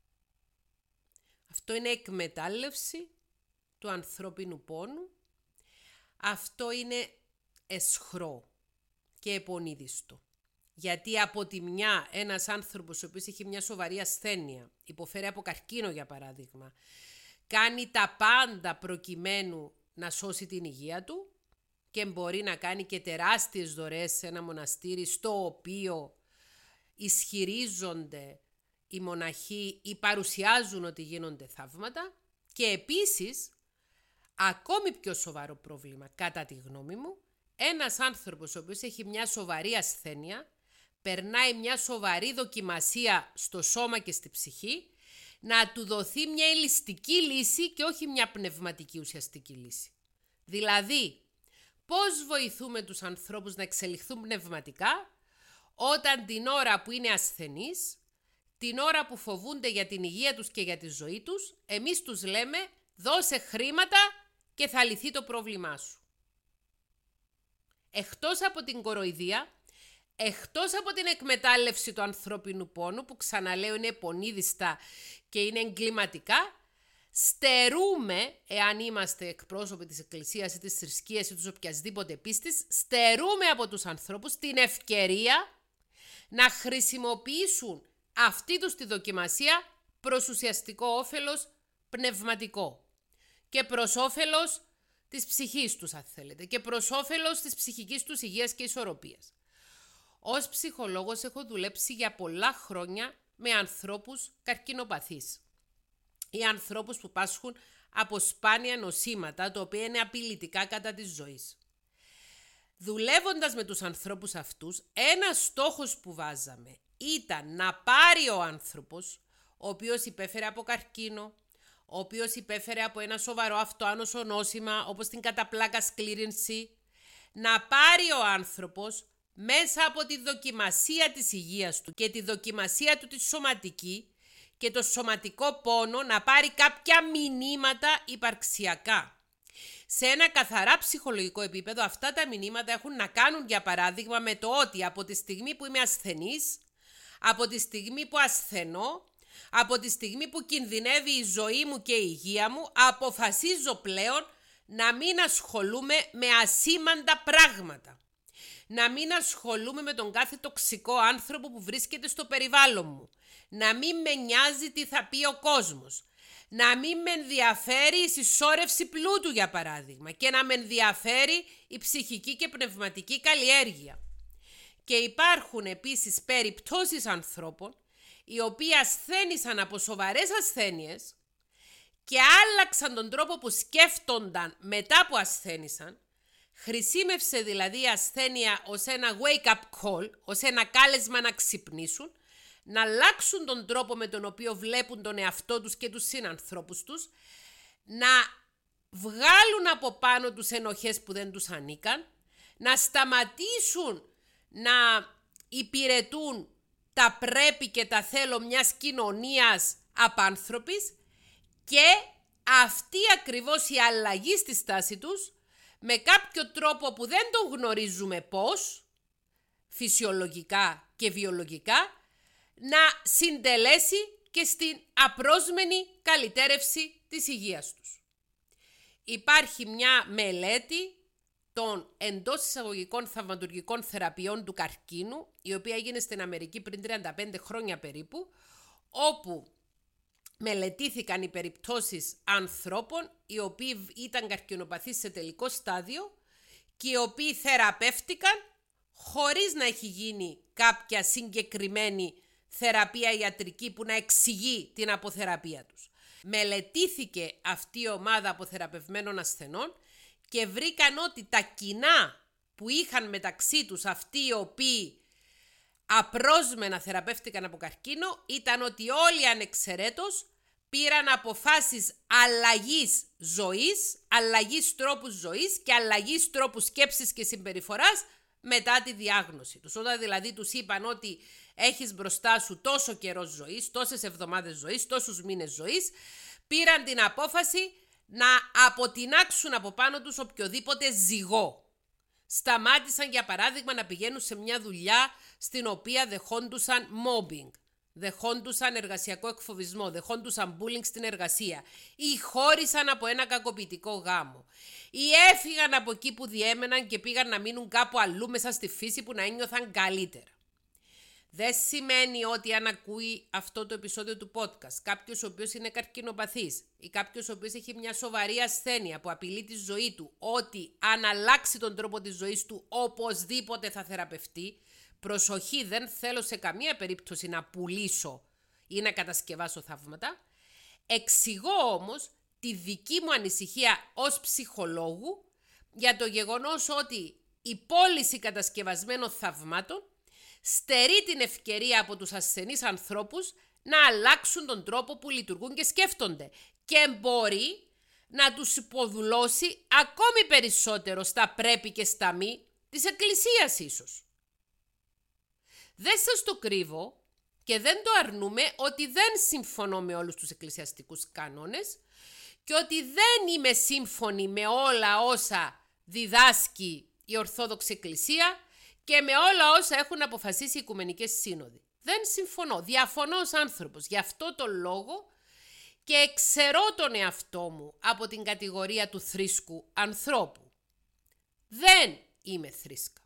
Αυτό είναι εκμετάλλευση του ανθρώπινου πόνου. Αυτό είναι αισχρό και επονίδιστο. Γιατί από τη μια ένας άνθρωπος ο οποίος έχει μια σοβαρή ασθένεια, υποφέρει από καρκίνο για παράδειγμα, κάνει τα πάντα προκειμένου να σώσει την υγεία του και μπορεί να κάνει και τεράστιες δωρεές σε ένα μοναστήρι στο οποίο ισχυρίζονται οι μοναχοί ή παρουσιάζουν ότι γίνονται θαύματα, και επίσης, ακόμη πιο σοβαρό πρόβλημα κατά τη γνώμη μου, ένας άνθρωπος ο οποίος έχει μια σοβαρή ασθένεια, περνάει μια σοβαρή δοκιμασία στο σώμα και στη ψυχή, να του δοθεί μια ηλιστική λύση και όχι μια πνευματική ουσιαστική λύση. Δηλαδή, πώς βοηθούμε τους ανθρώπους να εξελιχθούν πνευματικά, όταν την ώρα που είναι ασθενείς, την ώρα που φοβούνται για την υγεία τους και για τη ζωή τους, εμείς τους λέμε δώσε χρήματα και θα λυθεί το πρόβλημά σου. Εκτός από την κοροϊδία, εκτός από την εκμετάλλευση του ανθρώπινου πόνου, που ξαναλέω είναι πονίδιστα και είναι εγκληματικά, στερούμε, εάν είμαστε εκπρόσωποι της Εκκλησίας ή της θρησκείας ή της οποιασδήποτε πίστης, στερούμε από τους ανθρώπους την ευκαιρία να χρησιμοποιήσουν αυτή τους τη δοκιμασία προς ουσιαστικό όφελος πνευματικό και προς όφελος της ψυχής τους, αν θέλετε, και προς όφελος της ψυχικής τους υγείας και ισορροπίας. Ως ψυχολόγος έχω δουλέψει για πολλά χρόνια με ανθρώπους καρκινοπαθείς ή ανθρώπους που πάσχουν από σπάνια νοσήματα, τα οποία είναι απειλητικά κατά της ζωής. Δουλεύοντας με τους ανθρώπους αυτούς, ένας στόχος που βάζαμε ήταν να πάρει ο άνθρωπος, ο οποίος υπέφερε από καρκίνο, ο οποίος υπέφερε από ένα σοβαρό αυτοάνωσο νόσημα, όπως την καταπλάκα σκλήρυνση, να πάρει ο άνθρωπος μέσα από τη δοκιμασία της υγείας του και τη δοκιμασία του τη σωματική και το σωματικό πόνο, να πάρει κάποια μηνύματα υπαρξιακά. Σε ένα καθαρά ψυχολογικό επίπεδο, αυτά τα μηνύματα έχουν να κάνουν, για παράδειγμα, με το ότι από τη στιγμή που είμαι ασθενής, από τη στιγμή που ασθενώ, από τη στιγμή που κινδυνεύει η ζωή μου και η υγεία μου, αποφασίζω πλέον να μην ασχολούμαι με ασήμαντα πράγματα. Να μην ασχολούμαι με τον κάθε τοξικό άνθρωπο που βρίσκεται στο περιβάλλον μου. Να μην με νοιάζει τι θα πει ο κόσμος. Να μην με ενδιαφέρει η συσσόρευση πλούτου, για παράδειγμα, και να με ενδιαφέρει η ψυχική και πνευματική καλλιέργεια. Και υπάρχουν επίσης περιπτώσεις ανθρώπων οι οποίοι ασθένησαν από σοβαρές ασθένειες και άλλαξαν τον τρόπο που σκέφτονταν μετά που ασθένησαν. Χρησιμεύσε δηλαδή η ασθένεια ως ένα wake-up call, ως ένα κάλεσμα να ξυπνήσουν, να αλλάξουν τον τρόπο με τον οποίο βλέπουν τον εαυτό τους και τους συνανθρώπους τους, να βγάλουν από πάνω τους ενοχές που δεν τους ανήκαν, να σταματήσουν να υπηρετούν τα πρέπει και τα θέλω μιας κοινωνίας απάνθρωπης και αυτή ακριβώς η αλλαγή στη στάση τους με κάποιο τρόπο που δεν τον γνωρίζουμε πώς, φυσιολογικά και βιολογικά, να συντελέσει και στην απρόσμενη καλυτέρευση της υγείας τους. Υπάρχει μια μελέτη των εντός εισαγωγικών θαυματουργικών θεραπείων του καρκίνου, η οποία έγινε στην Αμερική πριν τριάντα πέντε χρόνια περίπου, όπου μελετήθηκαν οι περιπτώσεις ανθρώπων οι οποίοι ήταν καρκινοπαθείς σε τελικό στάδιο και οι οποίοι θεραπεύτηκαν χωρίς να έχει γίνει κάποια συγκεκριμένη θεραπεία ιατρική που να εξηγεί την αποθεραπεία τους. Μελετήθηκε αυτή η ομάδα αποθεραπευμένων ασθενών και βρήκαν ότι τα κοινά που είχαν μεταξύ τους αυτοί οι οποίοι απρόσμενα θεραπεύτηκαν από καρκίνο ήταν ότι όλοι ανεξαιρέτως πήραν αποφάσεις αλλαγής ζωής, αλλαγής τρόπου ζωής και αλλαγής τρόπου σκέψης και συμπεριφοράς μετά τη διάγνωση τους. Όταν δηλαδή τους είπαν ότι έχεις μπροστά σου τόσο καιρό ζωής, τόσες εβδομάδες ζωής, τόσους μήνες ζωής, πήραν την απόφαση να αποτινάξουν από πάνω τους οποιοδήποτε ζυγό. Σταμάτησαν για παράδειγμα να πηγαίνουν σε μια δουλειά στην οποία δεχόντουσαν mobbing, δεχόντουσαν εργασιακό εκφοβισμό, δεχόντουσαν bullying στην εργασία ή χώρισαν από ένα κακοποιητικό γάμο ή έφυγαν από εκεί που διέμεναν και πήγαν να μείνουν κάπου αλλού μέσα στη φύση που να ένιωθαν καλύτερα. Δεν σημαίνει ότι αν ακούει αυτό το επεισόδιο του podcast κάποιος ο οποίος είναι καρκινοπαθής ή κάποιος ο οποίος έχει μια σοβαρή ασθένεια που απειλεί τη ζωή του, ότι αν αλλάξει τον τρόπο της ζωής του οπωσδήποτε θα θεραπευτεί. Προσοχή, δεν θέλω σε καμία περίπτωση να πουλήσω ή να κατασκευάσω θαύματα. Εξηγώ όμως τη δική μου ανησυχία ως ψυχολόγου για το γεγονός ότι η πώληση κατασκευασμένων θαυμάτων στερεί την ευκαιρία από τους ασθενείς ανθρώπους να αλλάξουν τον τρόπο που λειτουργούν και σκέφτονται και μπορεί να τους υποδουλώσει ακόμη περισσότερο στα πρέπει και στα μη της Εκκλησίας ίσως. Δεν σας το κρύβω και δεν το αρνούμε ότι δεν συμφωνώ με όλους τους εκκλησιαστικούς κανόνες και ότι δεν είμαι σύμφωνη με όλα όσα διδάσκει η Ορθόδοξη Εκκλησία και με όλα όσα έχουν αποφασίσει οι Οικουμενικές Σύνοδοι. Δεν συμφωνώ, διαφωνώ ως άνθρωπος. Γι' αυτό το λόγο και εξαιρώ τον εαυτό μου από την κατηγορία του θρήσκου ανθρώπου. Δεν είμαι θρήσκα.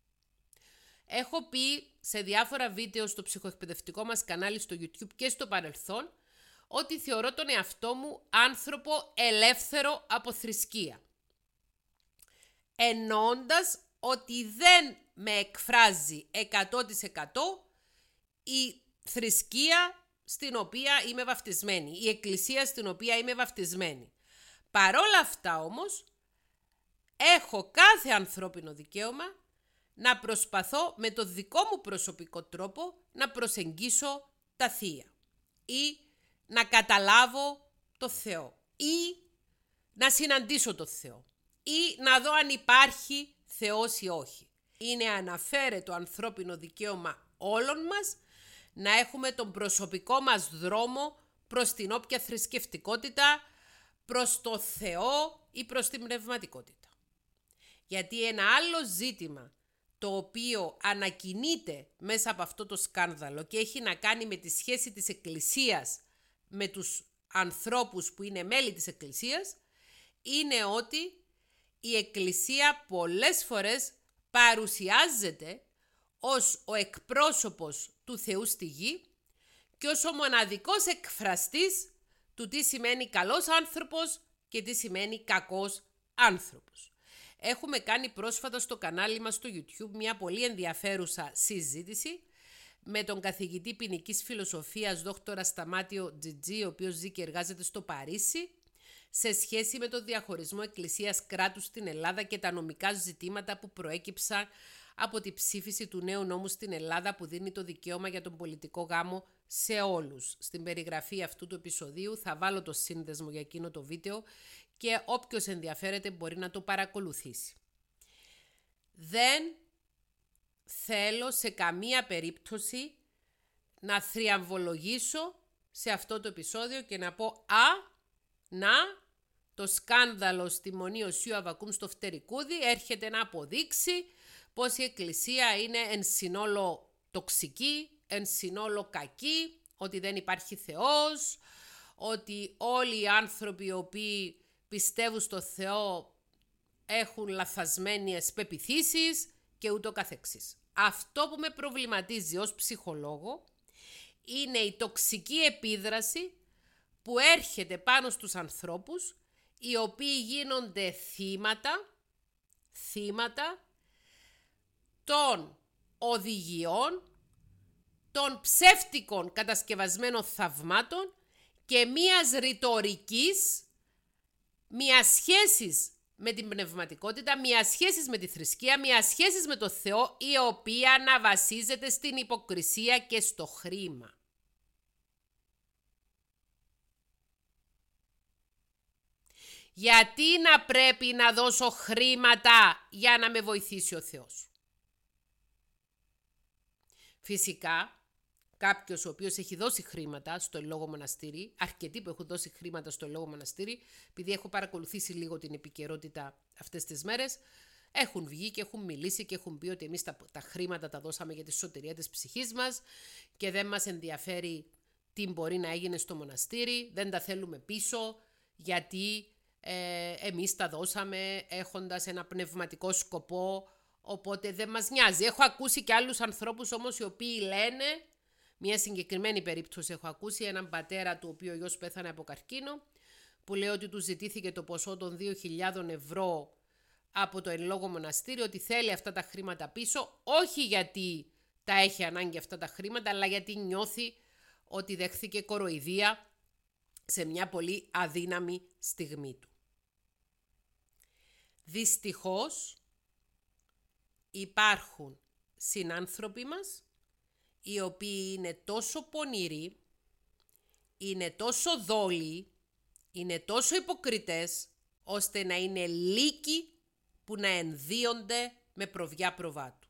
Έχω πει σε διάφορα βίντεο στο ψυχοεκπαιδευτικό μας κανάλι στο YouTube και στο παρελθόν ότι θεωρώ τον εαυτό μου άνθρωπο ελεύθερο από θρησκεία. Εννοώντας ότι δεν με εκφράζει εκατό τοις εκατό η θρησκεία στην οποία είμαι βαφτισμένη, η εκκλησία στην οποία είμαι βαφτισμένη. Παρόλα αυτά όμως, έχω κάθε ανθρώπινο δικαίωμα να προσπαθώ με το δικό μου προσωπικό τρόπο να προσεγγίσω τα θεία ή να καταλάβω το Θεό ή να συναντήσω το Θεό ή να δω αν υπάρχει Θεός ή όχι. Είναι αναφέρετο ανθρώπινο δικαίωμα όλων μας να έχουμε τον προσωπικό μας δρόμο προς την όποια θρησκευτικότητα, προς το Θεό ή προς την πνευματικότητα. Γιατί ένα άλλο ζήτημα το οποίο ανακοινείται μέσα από αυτό το σκάνδαλο και έχει να κάνει με τη σχέση της Εκκλησίας με τους ανθρώπους που είναι μέλη της Εκκλησίας, είναι ότι η Εκκλησία πολλές φορές παρουσιάζεται ως ο εκπρόσωπος του Θεού στη γη και ως ο μοναδικός εκφραστής του τι σημαίνει καλός άνθρωπος και τι σημαίνει κακός άνθρωπος. Έχουμε κάνει πρόσφατα στο κανάλι μας στο YouTube μια πολύ ενδιαφέρουσα συζήτηση με τον καθηγητή ποινικής φιλοσοφίας δόκτορα Σταμάτιο Τζιτζή, ο οποίος ζει και εργάζεται στο Παρίσι, σε σχέση με το διαχωρισμό εκκλησίας κράτους στην Ελλάδα και τα νομικά ζητήματα που προέκυψαν από τη ψήφιση του νέου νόμου στην Ελλάδα που δίνει το δικαίωμα για τον πολιτικό γάμο σε όλους. Στην περιγραφή αυτού του επεισοδίου θα βάλω το σύνδεσμο για εκείνο το βίντεο και όποιος ενδιαφέρεται μπορεί να το παρακολουθήσει. Δεν θέλω σε καμία περίπτωση να θριαμβολογήσω σε αυτό το επεισόδιο και να πω «Α, να, το σκάνδαλο στη Μονή Οσίου Αββακούμ στο Φτερικούδι έρχεται να αποδείξει πως η Εκκλησία είναι εν συνόλο τοξική, εν συνόλο κακή, ότι δεν υπάρχει Θεός, ότι όλοι οι άνθρωποι οι οποίοι πιστεύουν στο Θεό έχουν λαθασμένες πεποιθήσεις και ούτω καθεξής». Αυτό που με προβληματίζει ως ψυχολόγο είναι η τοξική επίδραση που έρχεται πάνω στους ανθρώπους οι οποίοι γίνονται θύματα, θύματα των οδηγιών, των ψεύτικων κατασκευασμένων θαυμάτων και μίας ρητορικής, μίας σχέσης με την πνευματικότητα, μίας σχέσης με τη θρησκεία, μίας σχέσης με το Θεό, η οποία να βασίζεται στην υποκρισία και στο χρήμα. Γιατί να πρέπει να δώσω χρήματα για να με βοηθήσει ο Θεός? Φυσικά, κάποιος ο οποίος έχει δώσει χρήματα στο λόγο μοναστήρι, αρκετοί που έχουν δώσει χρήματα στο λόγο μοναστήρι, επειδή έχω παρακολουθήσει λίγο την επικαιρότητα αυτές τις μέρες, έχουν βγει και έχουν μιλήσει και έχουν πει ότι εμείς τα, τα χρήματα τα δώσαμε για τη σωτηρία της ψυχής μας και δεν μας ενδιαφέρει τι μπορεί να έγινε στο μοναστήρι, δεν τα θέλουμε πίσω γιατί ε, εμείς τα δώσαμε έχοντας ένα πνευματικό σκοπό, οπότε δεν μας νοιάζει. Έχω ακούσει και άλλους ανθρώπους όμως οι οποίοι λένε, μια συγκεκριμένη περίπτωση έχω ακούσει, έναν πατέρα του οποίου ο γιος πέθανε από καρκίνο, που λέει ότι του ζητήθηκε το ποσό των δύο χιλιάδες ευρώ από το εν λόγω μοναστήρι, ότι θέλει αυτά τα χρήματα πίσω, όχι γιατί τα έχει ανάγκη αυτά τα χρήματα, αλλά γιατί νιώθει ότι δέχθηκε κοροϊδία σε μια πολύ αδύναμη στιγμή του. Δυστυχώς υπάρχουν συνάνθρωποι μας οι οποίοι είναι τόσο πονηροί, είναι τόσο δόλοι, είναι τόσο υποκριτές, ώστε να είναι λύκοι που να ενδύονται με προβιά προβάτου.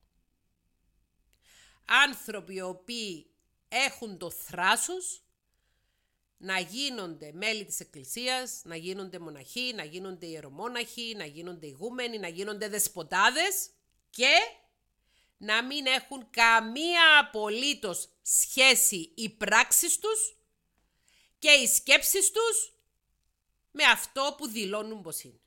Άνθρωποι οι οποίοι έχουν το θράσος να γίνονται μέλη της Εκκλησίας, να γίνονται μοναχοί, να γίνονται ιερομόναχοι, να γίνονται ηγούμενοι, να γίνονται δεσποτάδες και να μην έχουν καμία απολύτως σχέση οι πράξεις τους και οι σκέψεις τους με αυτό που δηλώνουν πως είναι.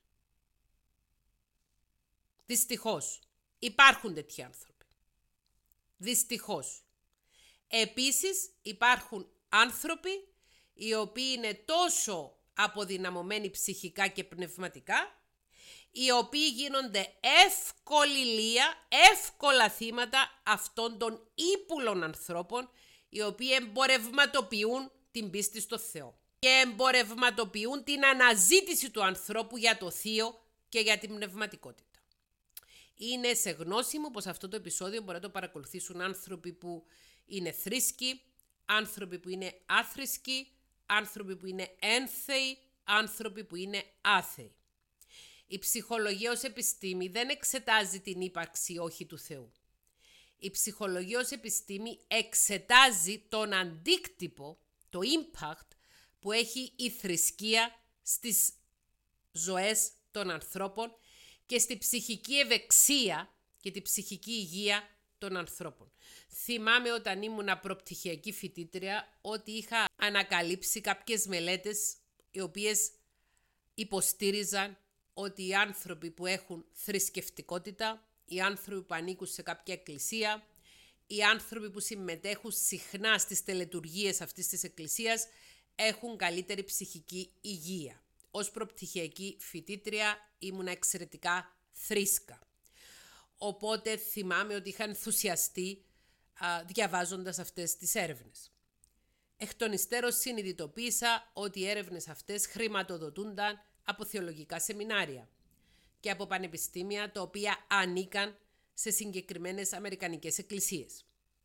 Δυστυχώς υπάρχουν τέτοιοι άνθρωποι. Δυστυχώς. Επίσης υπάρχουν άνθρωποι οι οποίοι είναι τόσο αποδυναμωμένοι ψυχικά και πνευματικά, οι οποίοι γίνονται εύκολη λία, εύκολα θύματα αυτών των ύπουλων ανθρώπων, οι οποίοι εμπορευματοποιούν την πίστη στο Θεό και εμπορευματοποιούν την αναζήτηση του ανθρώπου για το θείο και για την πνευματικότητα. Είναι σε γνώση μου πως αυτό το επεισόδιο μπορεί να το παρακολουθήσουν άνθρωποι που είναι θρήσκοι, άνθρωποι που είναι άθρησκοι, άνθρωποι που είναι ένθεοι, άνθρωποι που είναι άθεοι. Η ψυχολογία ως επιστήμη δεν εξετάζει την ύπαρξη όχι του Θεού. Η ψυχολογία ως επιστήμη εξετάζει τον αντίκτυπο, το impact που έχει η θρησκεία στις ζωές των ανθρώπων και στη ψυχική ευεξία και τη ψυχική υγεία των ανθρώπων. Θυμάμαι όταν ήμουν προπτυχιακή φοιτήτρια ότι είχα ανακαλύψει κάποιες μελέτες οι οποίες υποστήριζαν ότι οι άνθρωποι που έχουν θρησκευτικότητα, οι άνθρωποι που ανήκουν σε κάποια εκκλησία, οι άνθρωποι που συμμετέχουν συχνά στις τελετουργίες αυτής της εκκλησίας έχουν καλύτερη ψυχική υγεία. Ως προπτυχιακή φοιτήτρια ήμουν εξαιρετικά θρήσκα. Οπότε θυμάμαι ότι είχα ενθουσιαστεί α, διαβάζοντας αυτές τις έρευνες. Εκ των υστέρων συνειδητοποίησα ότι οι έρευνες αυτές χρηματοδοτούνταν από θεολογικά σεμινάρια και από πανεπιστήμια τα οποία ανήκαν σε συγκεκριμένες αμερικανικές εκκλησίες.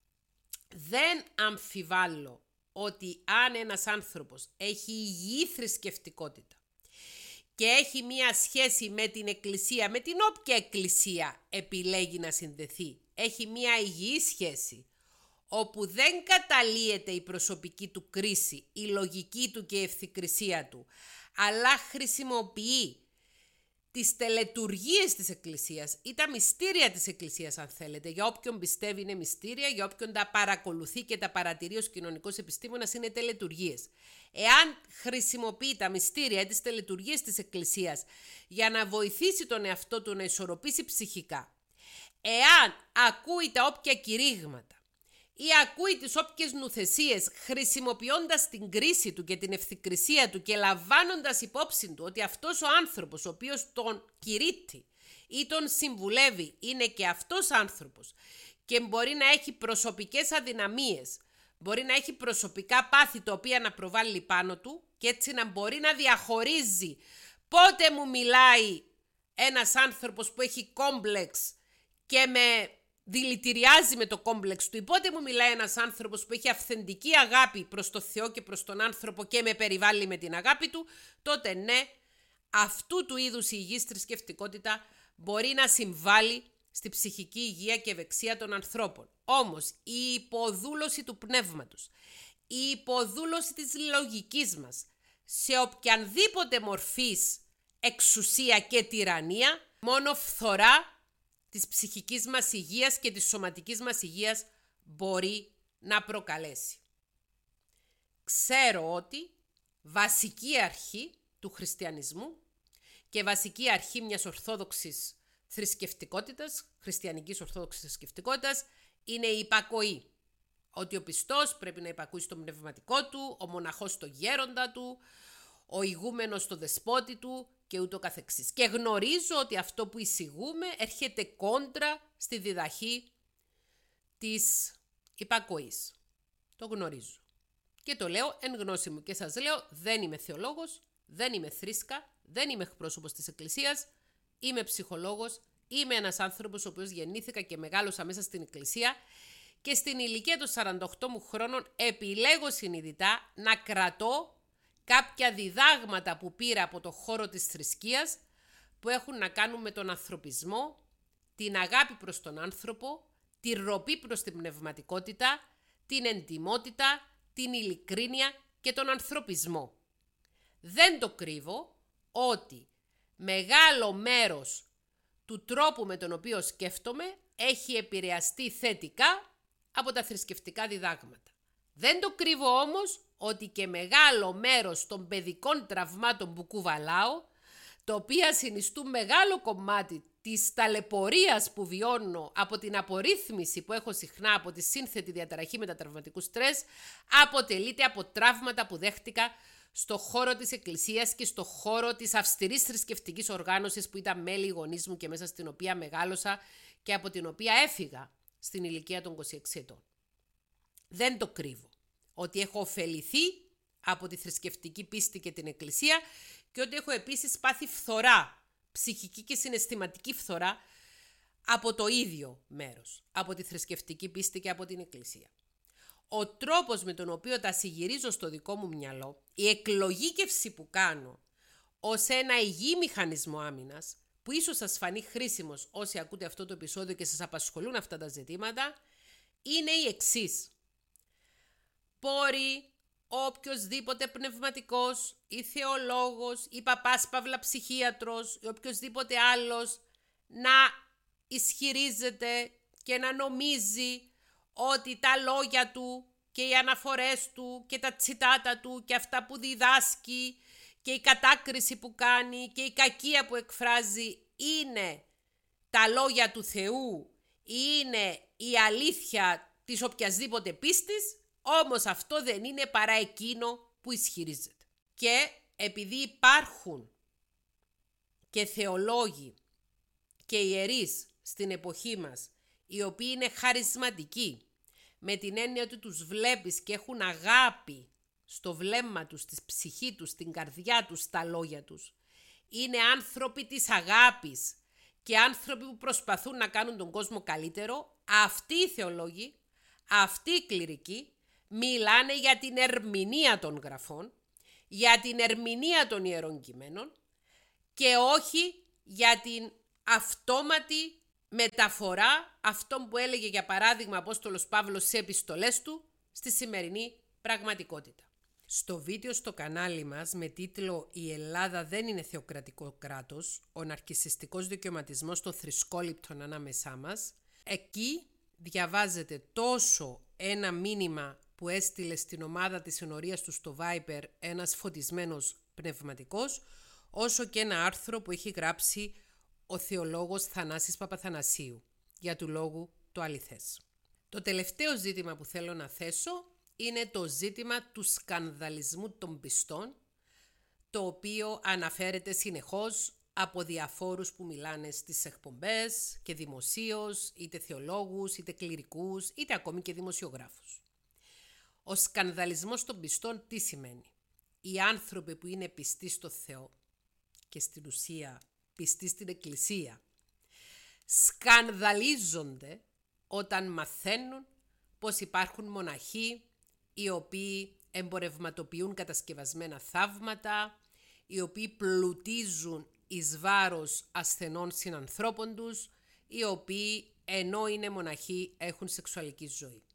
Δεν αμφιβάλλω ότι αν ένας άνθρωπος έχει υγιή θρησκευτικότητα και έχει μία σχέση με την εκκλησία, με την όποια εκκλησία επιλέγει να συνδεθεί, έχει μία υγιή σχέση, όπου δεν καταλύεται η προσωπική του κρίση, η λογική του και η ευθυκρισία του, αλλά χρησιμοποιεί τις τελετουργίες της Εκκλησίας ή τα μυστήρια της Εκκλησίας, αν θέλετε. Για όποιον πιστεύει είναι μυστήρια, για όποιον τα παρακολουθεί και τα παρατηρεί ως κοινωνικός επιστήμονας είναι τελετουργίες. Εάν χρησιμοποιεί τα μυστήρια ή τις τελετουργίες της Εκκλησίας για να βοηθήσει τον εαυτό του να ισορροπήσει ψυχικά, εάν ακούει τα όποια κηρύγματα ή ακούει τις όποιες νουθεσίες χρησιμοποιώντας την κρίση του και την ευθυκρισία του και λαμβάνοντας υπόψη του ότι αυτός ο άνθρωπος ο οποίος τον κηρύττει ή τον συμβουλεύει είναι και αυτός άνθρωπος και μπορεί να έχει προσωπικές αδυναμίες, μπορεί να έχει προσωπικά πάθη τα οποία να προβάλλει πάνω του και έτσι να μπορεί να διαχωρίζει πότε μου μιλάει ένας άνθρωπος που έχει κόμπλεξ και με δηλητηριάζει με το κόμπλεξ του, πότε μου μιλάει ένας άνθρωπος που έχει αυθεντική αγάπη προς το Θεό και προς τον άνθρωπο και με περιβάλλει με την αγάπη του, τότε ναι, αυτού του είδους η υγιής θρησκευτικότητα μπορεί να συμβάλλει στη ψυχική υγεία και ευεξία των ανθρώπων. Όμως η υποδούλωση του πνεύματος, η υποδούλωση της λογικής μας σε οποιανδήποτε μορφής εξουσία και τυραννία, μόνο φθορά της ψυχικής μας υγείας και της σωματικής μας υγείας μπορεί να προκαλέσει. Ξέρω ότι βασική αρχή του χριστιανισμού και βασική αρχή μιας ορθόδοξης θρησκευτικότητας, χριστιανικής ορθόδοξης θρησκευτικότητας, είναι η υπακοή. Ότι ο πιστός πρέπει να υπακούει στο πνευματικό του, ο μοναχός στο γέροντα του, ο ηγούμενος στο δεσπότη του και ούτω καθεξής. Και γνωρίζω ότι αυτό που εισηγούμε έρχεται κόντρα στη διδαχή της υπακοής. Το γνωρίζω. Και το λέω εν γνώση μου και σας λέω δεν είμαι θεολόγος, δεν είμαι θρήσκα, δεν είμαι εκπρόσωπος της Εκκλησίας, είμαι ψυχολόγος, είμαι ένας άνθρωπος ο οποίος γεννήθηκα και μεγάλωσα μέσα στην Εκκλησία και στην ηλικία των σαράντα οκτώ μου χρόνων επιλέγω συνειδητά να κρατώ κάποια διδάγματα που πήρα από το χώρο της θρησκείας που έχουν να κάνουν με τον ανθρωπισμό, την αγάπη προς τον άνθρωπο, τη ροπή προς την πνευματικότητα, την εντιμότητα, την ειλικρίνεια και τον ανθρωπισμό. Δεν το κρύβω ότι μεγάλο μέρος του τρόπου με τον οποίο σκέφτομαι έχει επηρεαστεί θετικά από τα θρησκευτικά διδάγματα. Δεν το κρύβω όμως ότι και μεγάλο μέρος των παιδικών τραυμάτων που κουβαλάω, τα οποία συνιστούν μεγάλο κομμάτι της ταλαιπωρίας που βιώνω από την απορρίθμιση που έχω συχνά από τη σύνθετη διαταραχή μετατραυματικού στρες, αποτελείται από τραύματα που δέχτηκα στο χώρο της Εκκλησίας και στο χώρο της αυστηρής θρησκευτικής οργάνωσης που ήταν μέλη οι γονείς μου και μέσα στην οποία μεγάλωσα και από την οποία έφυγα στην ηλικία των είκοσι έξι ετών. Δεν το κρύβω ότι έχω ωφεληθεί από τη θρησκευτική πίστη και την Εκκλησία και ότι έχω επίσης πάθει φθορά, ψυχική και συναισθηματική φθορά από το ίδιο μέρος, από τη θρησκευτική πίστη και από την Εκκλησία. Ο τρόπος με τον οποίο τα συγυρίζω στο δικό μου μυαλό, η εκλογήκευση που κάνω ως ένα υγιή μηχανισμό άμυνας, που ίσως σας φανεί χρήσιμος όσοι ακούτε αυτό το επεισόδιο και σας απασχολούν αυτά τα ζητήματα, είναι η εξής. Μπορεί οποιοσδήποτε πνευματικός ή θεολόγος ή παπάς παύλα ψυχίατρος ή οποιοσδήποτε άλλος να ισχυρίζεται και να νομίζει ότι τα λόγια του και οι αναφορές του και τα τσιτάτα του και αυτά που διδάσκει και η κατάκριση που κάνει και η κακία που εκφράζει είναι τα λόγια του Θεού ή είναι η αλήθεια της οποιασδήποτε πίστης, όμως αυτό δεν είναι παρά εκείνο που ισχυρίζεται. Και επειδή υπάρχουν και θεολόγοι και ιερείς στην εποχή μας, οι οποίοι είναι χαρισματικοί, με την έννοια ότι τους βλέπεις και έχουν αγάπη στο βλέμμα τους, στη ψυχή τους, στην καρδιά τους, στα λόγια τους. Είναι άνθρωποι της αγάπης και άνθρωποι που προσπαθούν να κάνουν τον κόσμο καλύτερο. Αυτοί οι θεολόγοι, αυτοί οι κληρικοί μιλάνε για την ερμηνεία των γραφών, για την ερμηνεία των Ιερών Κειμένων και όχι για την αυτόματη μεταφορά αυτών που έλεγε για παράδειγμα ο Απόστολος Παύλος σε επιστολές του στη σημερινή πραγματικότητα. Στο βίντεο στο κανάλι μας με τίτλο «Η Ελλάδα δεν είναι θεοκρατικό κράτος, ο ναρκισσιστικός δικαιωματισμός των θρησκόληπτων ανάμεσά μας», εκεί διαβάζετε τόσο ένα μήνυμα που έστειλε στην ομάδα της ενορίας του στο Viber ένας φωτισμένος πνευματικός, όσο και ένα άρθρο που έχει γράψει ο θεολόγος Θανάσης Παπαθανασίου για του λόγου το αληθές. Το τελευταίο ζήτημα που θέλω να θέσω είναι το ζήτημα του σκανδαλισμού των πιστών, το οποίο αναφέρεται συνεχώς από διαφόρους που μιλάνε στις εκπομπές και δημοσίως, είτε θεολόγους, είτε κληρικούς, είτε ακόμη και δημοσιογράφους. Ο σκανδαλισμός των πιστών τι σημαίνει? Οι άνθρωποι που είναι πιστοί στο Θεό και στην ουσία πιστοί στην Εκκλησία σκανδαλίζονται όταν μαθαίνουν πως υπάρχουν μοναχοί οι οποίοι εμπορευματοποιούν κατασκευασμένα θαύματα, οι οποίοι πλουτίζουν εις βάρος ασθενών συνανθρώπων τους, οι οποίοι ενώ είναι μοναχοί έχουν σεξουαλική ζωή.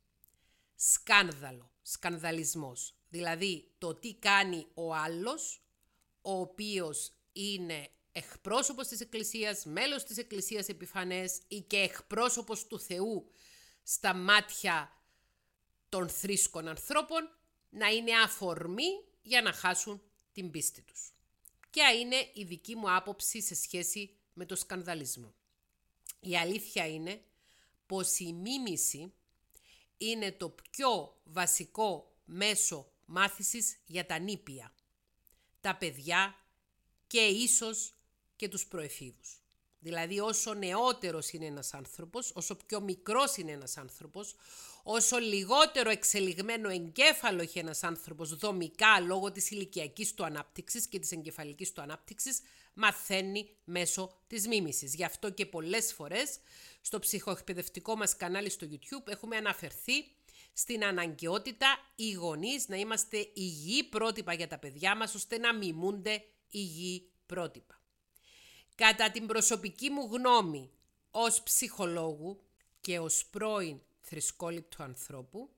Σκάνδαλο, σκανδαλισμός, δηλαδή το τι κάνει ο άλλος, ο οποίος είναι εκπρόσωπος της Εκκλησίας, μέλος της Εκκλησίας επιφανές ή και εκπρόσωπος του Θεού στα μάτια των θρήσκων ανθρώπων, να είναι αφορμή για να χάσουν την πίστη τους. Ποια είναι η δική μου άποψη σε σχέση με το σκανδαλισμό? Η αλήθεια είναι πως η μίμηση είναι το πιο βασικό μέσο μάθησης για τα νήπια, τα παιδιά και ίσως και τους προεφήβους. Δηλαδή όσο νεότερος είναι ένας άνθρωπος, όσο πιο μικρός είναι ένας άνθρωπος, όσο λιγότερο εξελιγμένο εγκέφαλο έχει ένας άνθρωπος δομικά λόγω της ηλικιακής του ανάπτυξης και της εγκεφαλικής του ανάπτυξης, μαθαίνει μέσω της μίμησης. Γι' αυτό και πολλές φορές στο ψυχοεκπαιδευτικό μας κανάλι στο YouTube έχουμε αναφερθεί στην αναγκαιότητα οι γονείς να είμαστε υγιή πρότυπα για τα παιδιά μας, ώστε να μιμούνται υγιή πρότυπα. Κατά την προσωπική μου γνώμη ως ψυχολόγου και ως πρώην θρησκόληπτου ανθρώπου,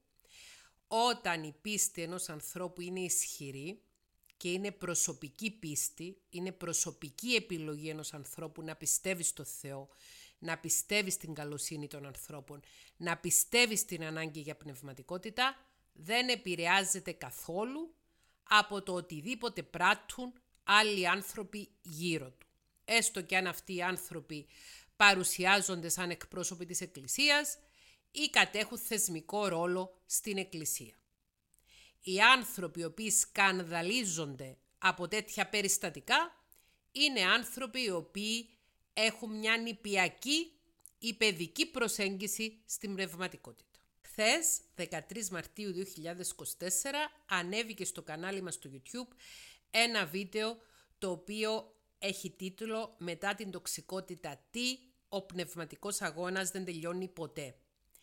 όταν η πίστη ενός ανθρώπου είναι ισχυρή και είναι προσωπική πίστη, είναι προσωπική επιλογή ενός ανθρώπου να πιστεύει στο Θεό, να πιστεύει στην καλοσύνη των ανθρώπων, να πιστεύει στην ανάγκη για πνευματικότητα, δεν επηρεάζεται καθόλου από το οτιδήποτε πράττουν άλλοι άνθρωποι γύρω του. Έστω και αν αυτοί οι άνθρωποι παρουσιάζονται σαν εκπρόσωποι της Εκκλησίας ή κατέχουν θεσμικό ρόλο στην Εκκλησία. Οι άνθρωποι οι οποίοι σκανδαλίζονται από τέτοια περιστατικά είναι άνθρωποι οι οποίοι έχουν μια νηπιακή ή παιδική προσέγγιση στην πνευματικότητα. Χθες, δεκατρείς Μαρτίου δύο χιλιάδες είκοσι τέσσερα, ανέβηκε στο κανάλι μας στο YouTube ένα βίντεο το οποίο έχει τίτλο «Μετά την τοξικότητα τι, ο πνευματικός αγώνας δεν τελειώνει ποτέ».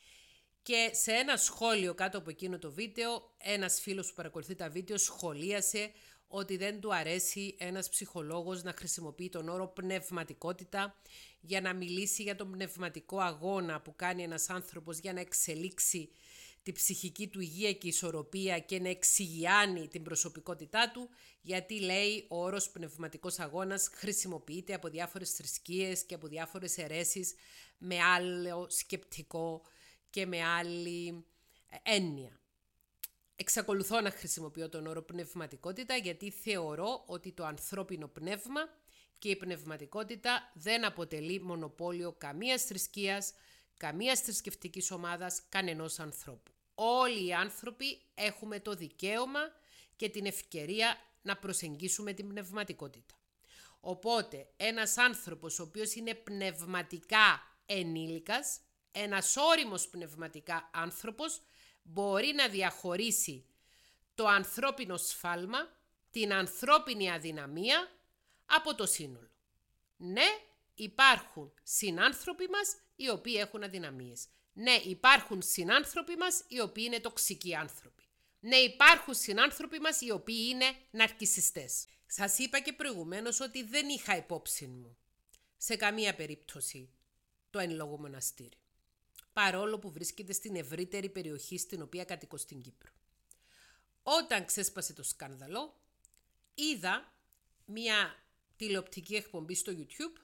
Και σε ένα σχόλιο κάτω από εκείνο το βίντεο, ένας φίλος που παρακολουθεί τα βίντεο σχολίασε ότι δεν του αρέσει ένας ψυχολόγος να χρησιμοποιεί τον όρο πνευματικότητα για να μιλήσει για τον πνευματικό αγώνα που κάνει ένας άνθρωπος για να εξελίξει τη ψυχική του υγεία και ισορροπία και να εξηγιάνει την προσωπικότητά του, γιατί λέει ο όρος πνευματικός αγώνας χρησιμοποιείται από διάφορες θρησκείες και από διάφορες αιρέσεις με άλλο σκεπτικό και με άλλη έννοια. Εξακολουθώ να χρησιμοποιώ τον όρο πνευματικότητα γιατί θεωρώ ότι το ανθρώπινο πνεύμα και η πνευματικότητα δεν αποτελεί μονοπόλιο καμίας θρησκείας, καμίας θρησκευτικής ομάδας, κανενός ανθρώπου. Όλοι οι άνθρωποι έχουμε το δικαίωμα και την ευκαιρία να προσεγγίσουμε την πνευματικότητα. Οπότε ένας άνθρωπος ο οποίος είναι πνευματικά ενήλικας, ένας όριμος πνευματικά άνθρωπος, μπορεί να διαχωρίσει το ανθρώπινο σφάλμα, την ανθρώπινη αδυναμία από το σύνολο. Ναι, υπάρχουν συνάνθρωποι μας οι οποίοι έχουν αδυναμίες. Ναι, υπάρχουν συνάνθρωποι μας οι οποίοι είναι τοξικοί άνθρωποι. Ναι, υπάρχουν συνάνθρωποι μας οι οποίοι είναι ναρκισσιστές. Σας είπα και προηγουμένως ότι δεν είχα υπόψη μου σε καμία περίπτωση το εν λόγω μοναστήρι, παρόλο που βρίσκεται στην ευρύτερη περιοχή στην οποία κατοικώ στην Κύπρο. Όταν ξέσπασε το σκάνδαλο, είδα μια τηλεοπτική εκπομπή στο YouTube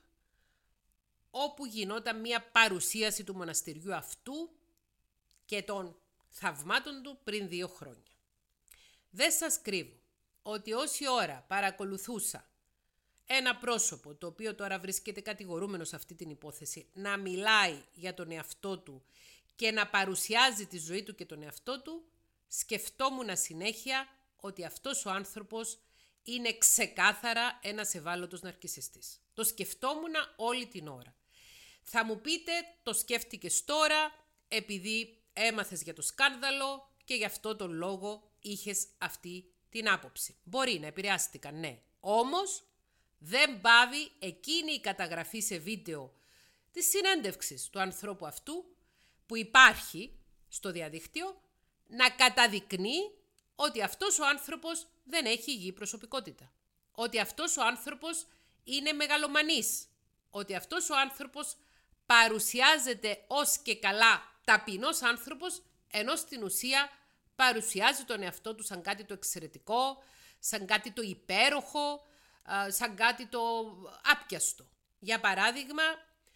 όπου γινόταν μια παρουσίαση του μοναστηριού αυτού και των θαυμάτων του πριν δύο χρόνια. Δεν σας κρύβω ότι όση ώρα παρακολουθούσα ένα πρόσωπο, το οποίο τώρα βρίσκεται κατηγορούμενο σε αυτή την υπόθεση, να μιλάει για τον εαυτό του και να παρουσιάζει τη ζωή του και τον εαυτό του, σκεφτόμουν συνέχεια ότι αυτός ο άνθρωπος είναι ξεκάθαρα ένας ευάλωτος ναρκισσιστής. Το σκεφτόμουν όλη την ώρα. Θα μου πείτε, το σκέφτηκες τώρα επειδή έμαθες για το σκάνδαλο και γι' αυτό τον λόγο είχες αυτή την άποψη. Μπορεί να επηρεάστηκαν, ναι. Όμως δεν πάβει εκείνη η καταγραφή σε βίντεο της συνέντευξης του ανθρώπου αυτού που υπάρχει στο διαδίκτυο να καταδεικνύει ότι αυτός ο άνθρωπος δεν έχει υγιή προσωπικότητα. Ότι αυτός ο άνθρωπος είναι μεγαλομανής. Ότι αυτός ο άνθρωπος παρουσιάζεται ως και καλά ταπεινός άνθρωπος, ενώ στην ουσία παρουσιάζει τον εαυτό του σαν κάτι το εξαιρετικό, σαν κάτι το υπέροχο, σαν κάτι το άπιαστο. Για παράδειγμα,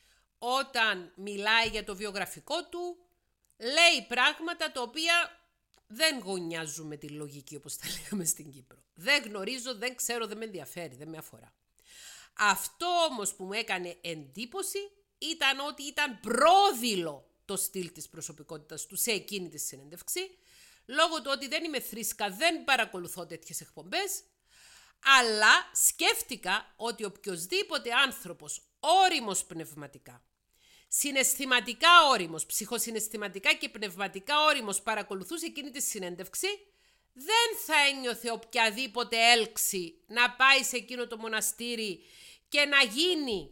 όταν μιλάει για το βιογραφικό του, λέει πράγματα τα οποία δεν γωνιάζουν με τη λογική, όπως τα λέγαμε στην Κύπρο. Δεν γνωρίζω, δεν ξέρω, δεν με ενδιαφέρει, δεν με αφορά. Αυτό όμως που μου έκανε εντύπωση ήταν ότι ήταν πρόδειλο το στυλ της προσωπικότητας του σε εκείνη τη συνέντευξη, λόγω του ότι δεν είμαι θρήσκα, δεν παρακολουθώ τέτοιες εκπομπές, αλλά σκέφτηκα ότι οποιοσδήποτε άνθρωπος όριμος πνευματικά, συναισθηματικά όριμος, ψυχοσυναισθηματικά και πνευματικά όριμος παρακολουθούσε εκείνη τη συνέντευξη, δεν θα ένιωθε οποιαδήποτε έλξη να πάει σε εκείνο το μοναστήρι και να γίνει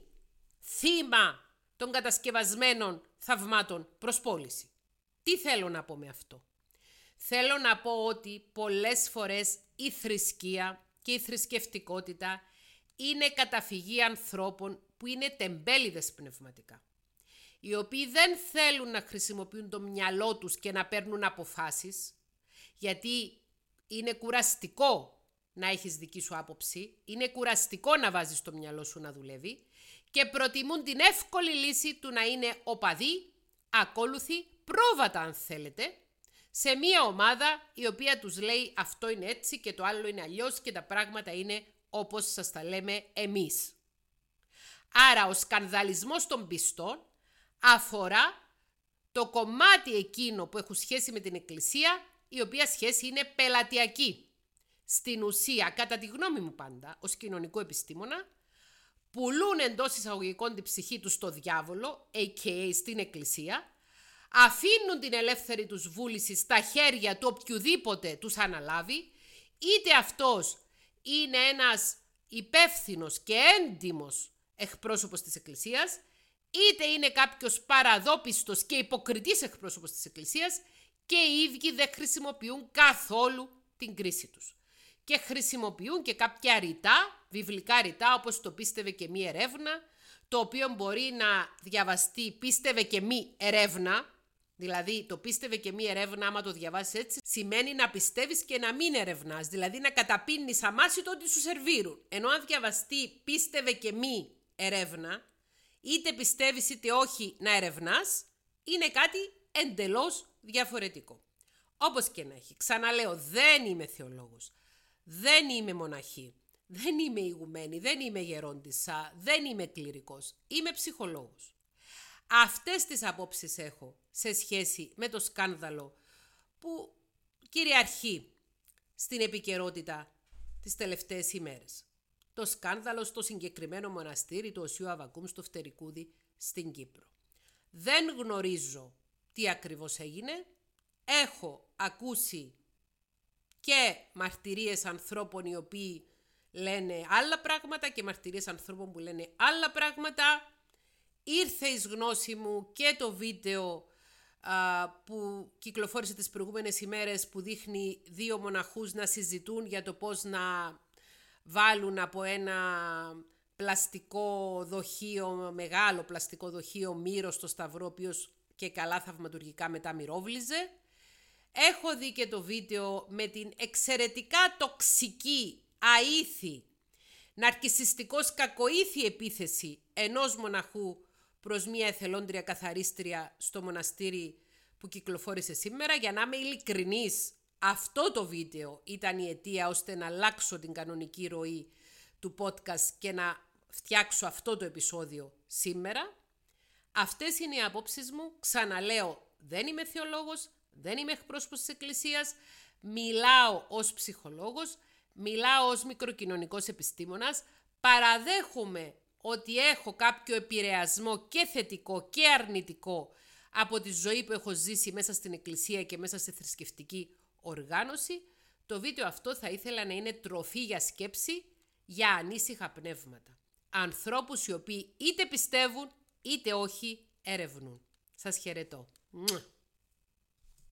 θύμα των κατασκευασμένων θαυμάτων προς πώληση. Τι θέλω να πω με αυτό? Θέλω να πω ότι πολλές φορές η θρησκεία και η θρησκευτικότητα είναι καταφυγή ανθρώπων που είναι τεμπέληδες πνευματικά, οι οποίοι δεν θέλουν να χρησιμοποιούν το μυαλό τους και να παίρνουν αποφάσεις, γιατί είναι κουραστικό να έχεις δική σου άποψη, είναι κουραστικό να βάζεις το μυαλό σου να δουλεύει και προτιμούν την εύκολη λύση του να είναι οπαδοί, ακόλουθοι, πρόβατα αν θέλετε, σε μία ομάδα η οποία τους λέει αυτό είναι έτσι και το άλλο είναι αλλιώς και τα πράγματα είναι όπως σας τα λέμε εμείς. Άρα ο σκανδαλισμός των πιστών αφορά το κομμάτι εκείνο που έχουν σχέση με την Εκκλησία, η οποία σχέση είναι πελατειακή. Στην ουσία, κατά τη γνώμη μου πάντα, ως κοινωνικό επιστήμονα, πουλούν εντός εισαγωγικών την ψυχή τους στο διάβολο, έι κέι έι στην Εκκλησία, αφήνουν την ελεύθερη τους βούληση στα χέρια του οποιουδήποτε τους αναλάβει, είτε αυτός είναι ένας υπεύθυνος και έντιμος εκπρόσωπος της Εκκλησίας, είτε είναι κάποιος παραδόπιστος και υποκριτής εκπρόσωπος της Εκκλησίας και οι ίδιοι δεν χρησιμοποιούν καθόλου την κρίση τους. Και χρησιμοποιούν και κάποια ρητά, βιβλικά ρητά, όπως το πίστευε και μη ερεύνα, το οποίο μπορεί να διαβαστεί πίστευε και μη ερεύνα, δηλαδή το πίστευε και μη ερεύνα, άμα το διαβάσεις έτσι, σημαίνει να πιστεύεις και να μην ερευνάς, δηλαδή να καταπίνεις αμάσιτο ότι σου σερβίρουν. Ενώ αν διαβαστεί πίστευε και μη ερεύνα, είτε πιστεύεις είτε όχι να ερευνάς, είναι κάτι εντελώς διαφορετικό. Όπως και να έχει. Ξαναλέω, δεν είμαι θεολόγος, δεν είμαι μοναχή, δεν είμαι ηγουμένη, δεν είμαι γερόντισσα, δεν είμαι κληρικός, είμαι ψυχολόγος. Αυτές τις απόψεις έχω σε σχέση με το σκάνδαλο που κυριαρχεί στην επικαιρότητα τις τελευταίες ημέρες. Το σκάνδαλο στο συγκεκριμένο μοναστήρι του Οσίου Αββακούμ στο Φτερικούδι στην Κύπρο. Δεν γνωρίζω τι ακριβώς έγινε, έχω ακούσει και μαρτυρίες ανθρώπων οι οποίοι λένε άλλα πράγματα και μαρτυρίες ανθρώπων που λένε άλλα πράγματα. Ήρθε εις γνώση μου και το βίντεο α, που κυκλοφόρησε τις προηγούμενες ημέρες που δείχνει δύο μοναχούς να συζητούν για το πώς να βάλουν από ένα πλαστικό δοχείο, μεγάλο πλαστικό δοχείο, μύρο στο σταυρό, οποίος και καλά θαυματουργικά μετά μυρόβλιζε. Έχω δει και το βίντεο με την εξαιρετικά τοξική, αήθη, ναρκισσιστικός κακοήθη επίθεση ενός μοναχού προς μία εθελόντρια καθαρίστρια στο μοναστήρι που κυκλοφόρησε σήμερα. Για να είμαι ειλικρινής, αυτό το βίντεο ήταν η αιτία ώστε να αλλάξω την κανονική ροή του podcast και να φτιάξω αυτό το επεισόδιο σήμερα. Αυτές είναι οι απόψεις μου. Ξαναλέω, δεν είμαι θεολόγος, δεν είμαι εκπρόσωπος της Εκκλησίας, μιλάω ως ψυχολόγος, μιλάω ως μικροκοινωνικός επιστήμονας, παραδέχομαι ότι έχω κάποιο επηρεασμό και θετικό και αρνητικό από τη ζωή που έχω ζήσει μέσα στην Εκκλησία και μέσα στη θρησκευτική οργάνωση. Το βίντεο αυτό θα ήθελα να είναι τροφή για σκέψη για ανήσυχα πνεύματα. Ανθρώπους οι οποίοι είτε πιστεύουν είτε όχι ερευνούν. Σας χαιρετώ.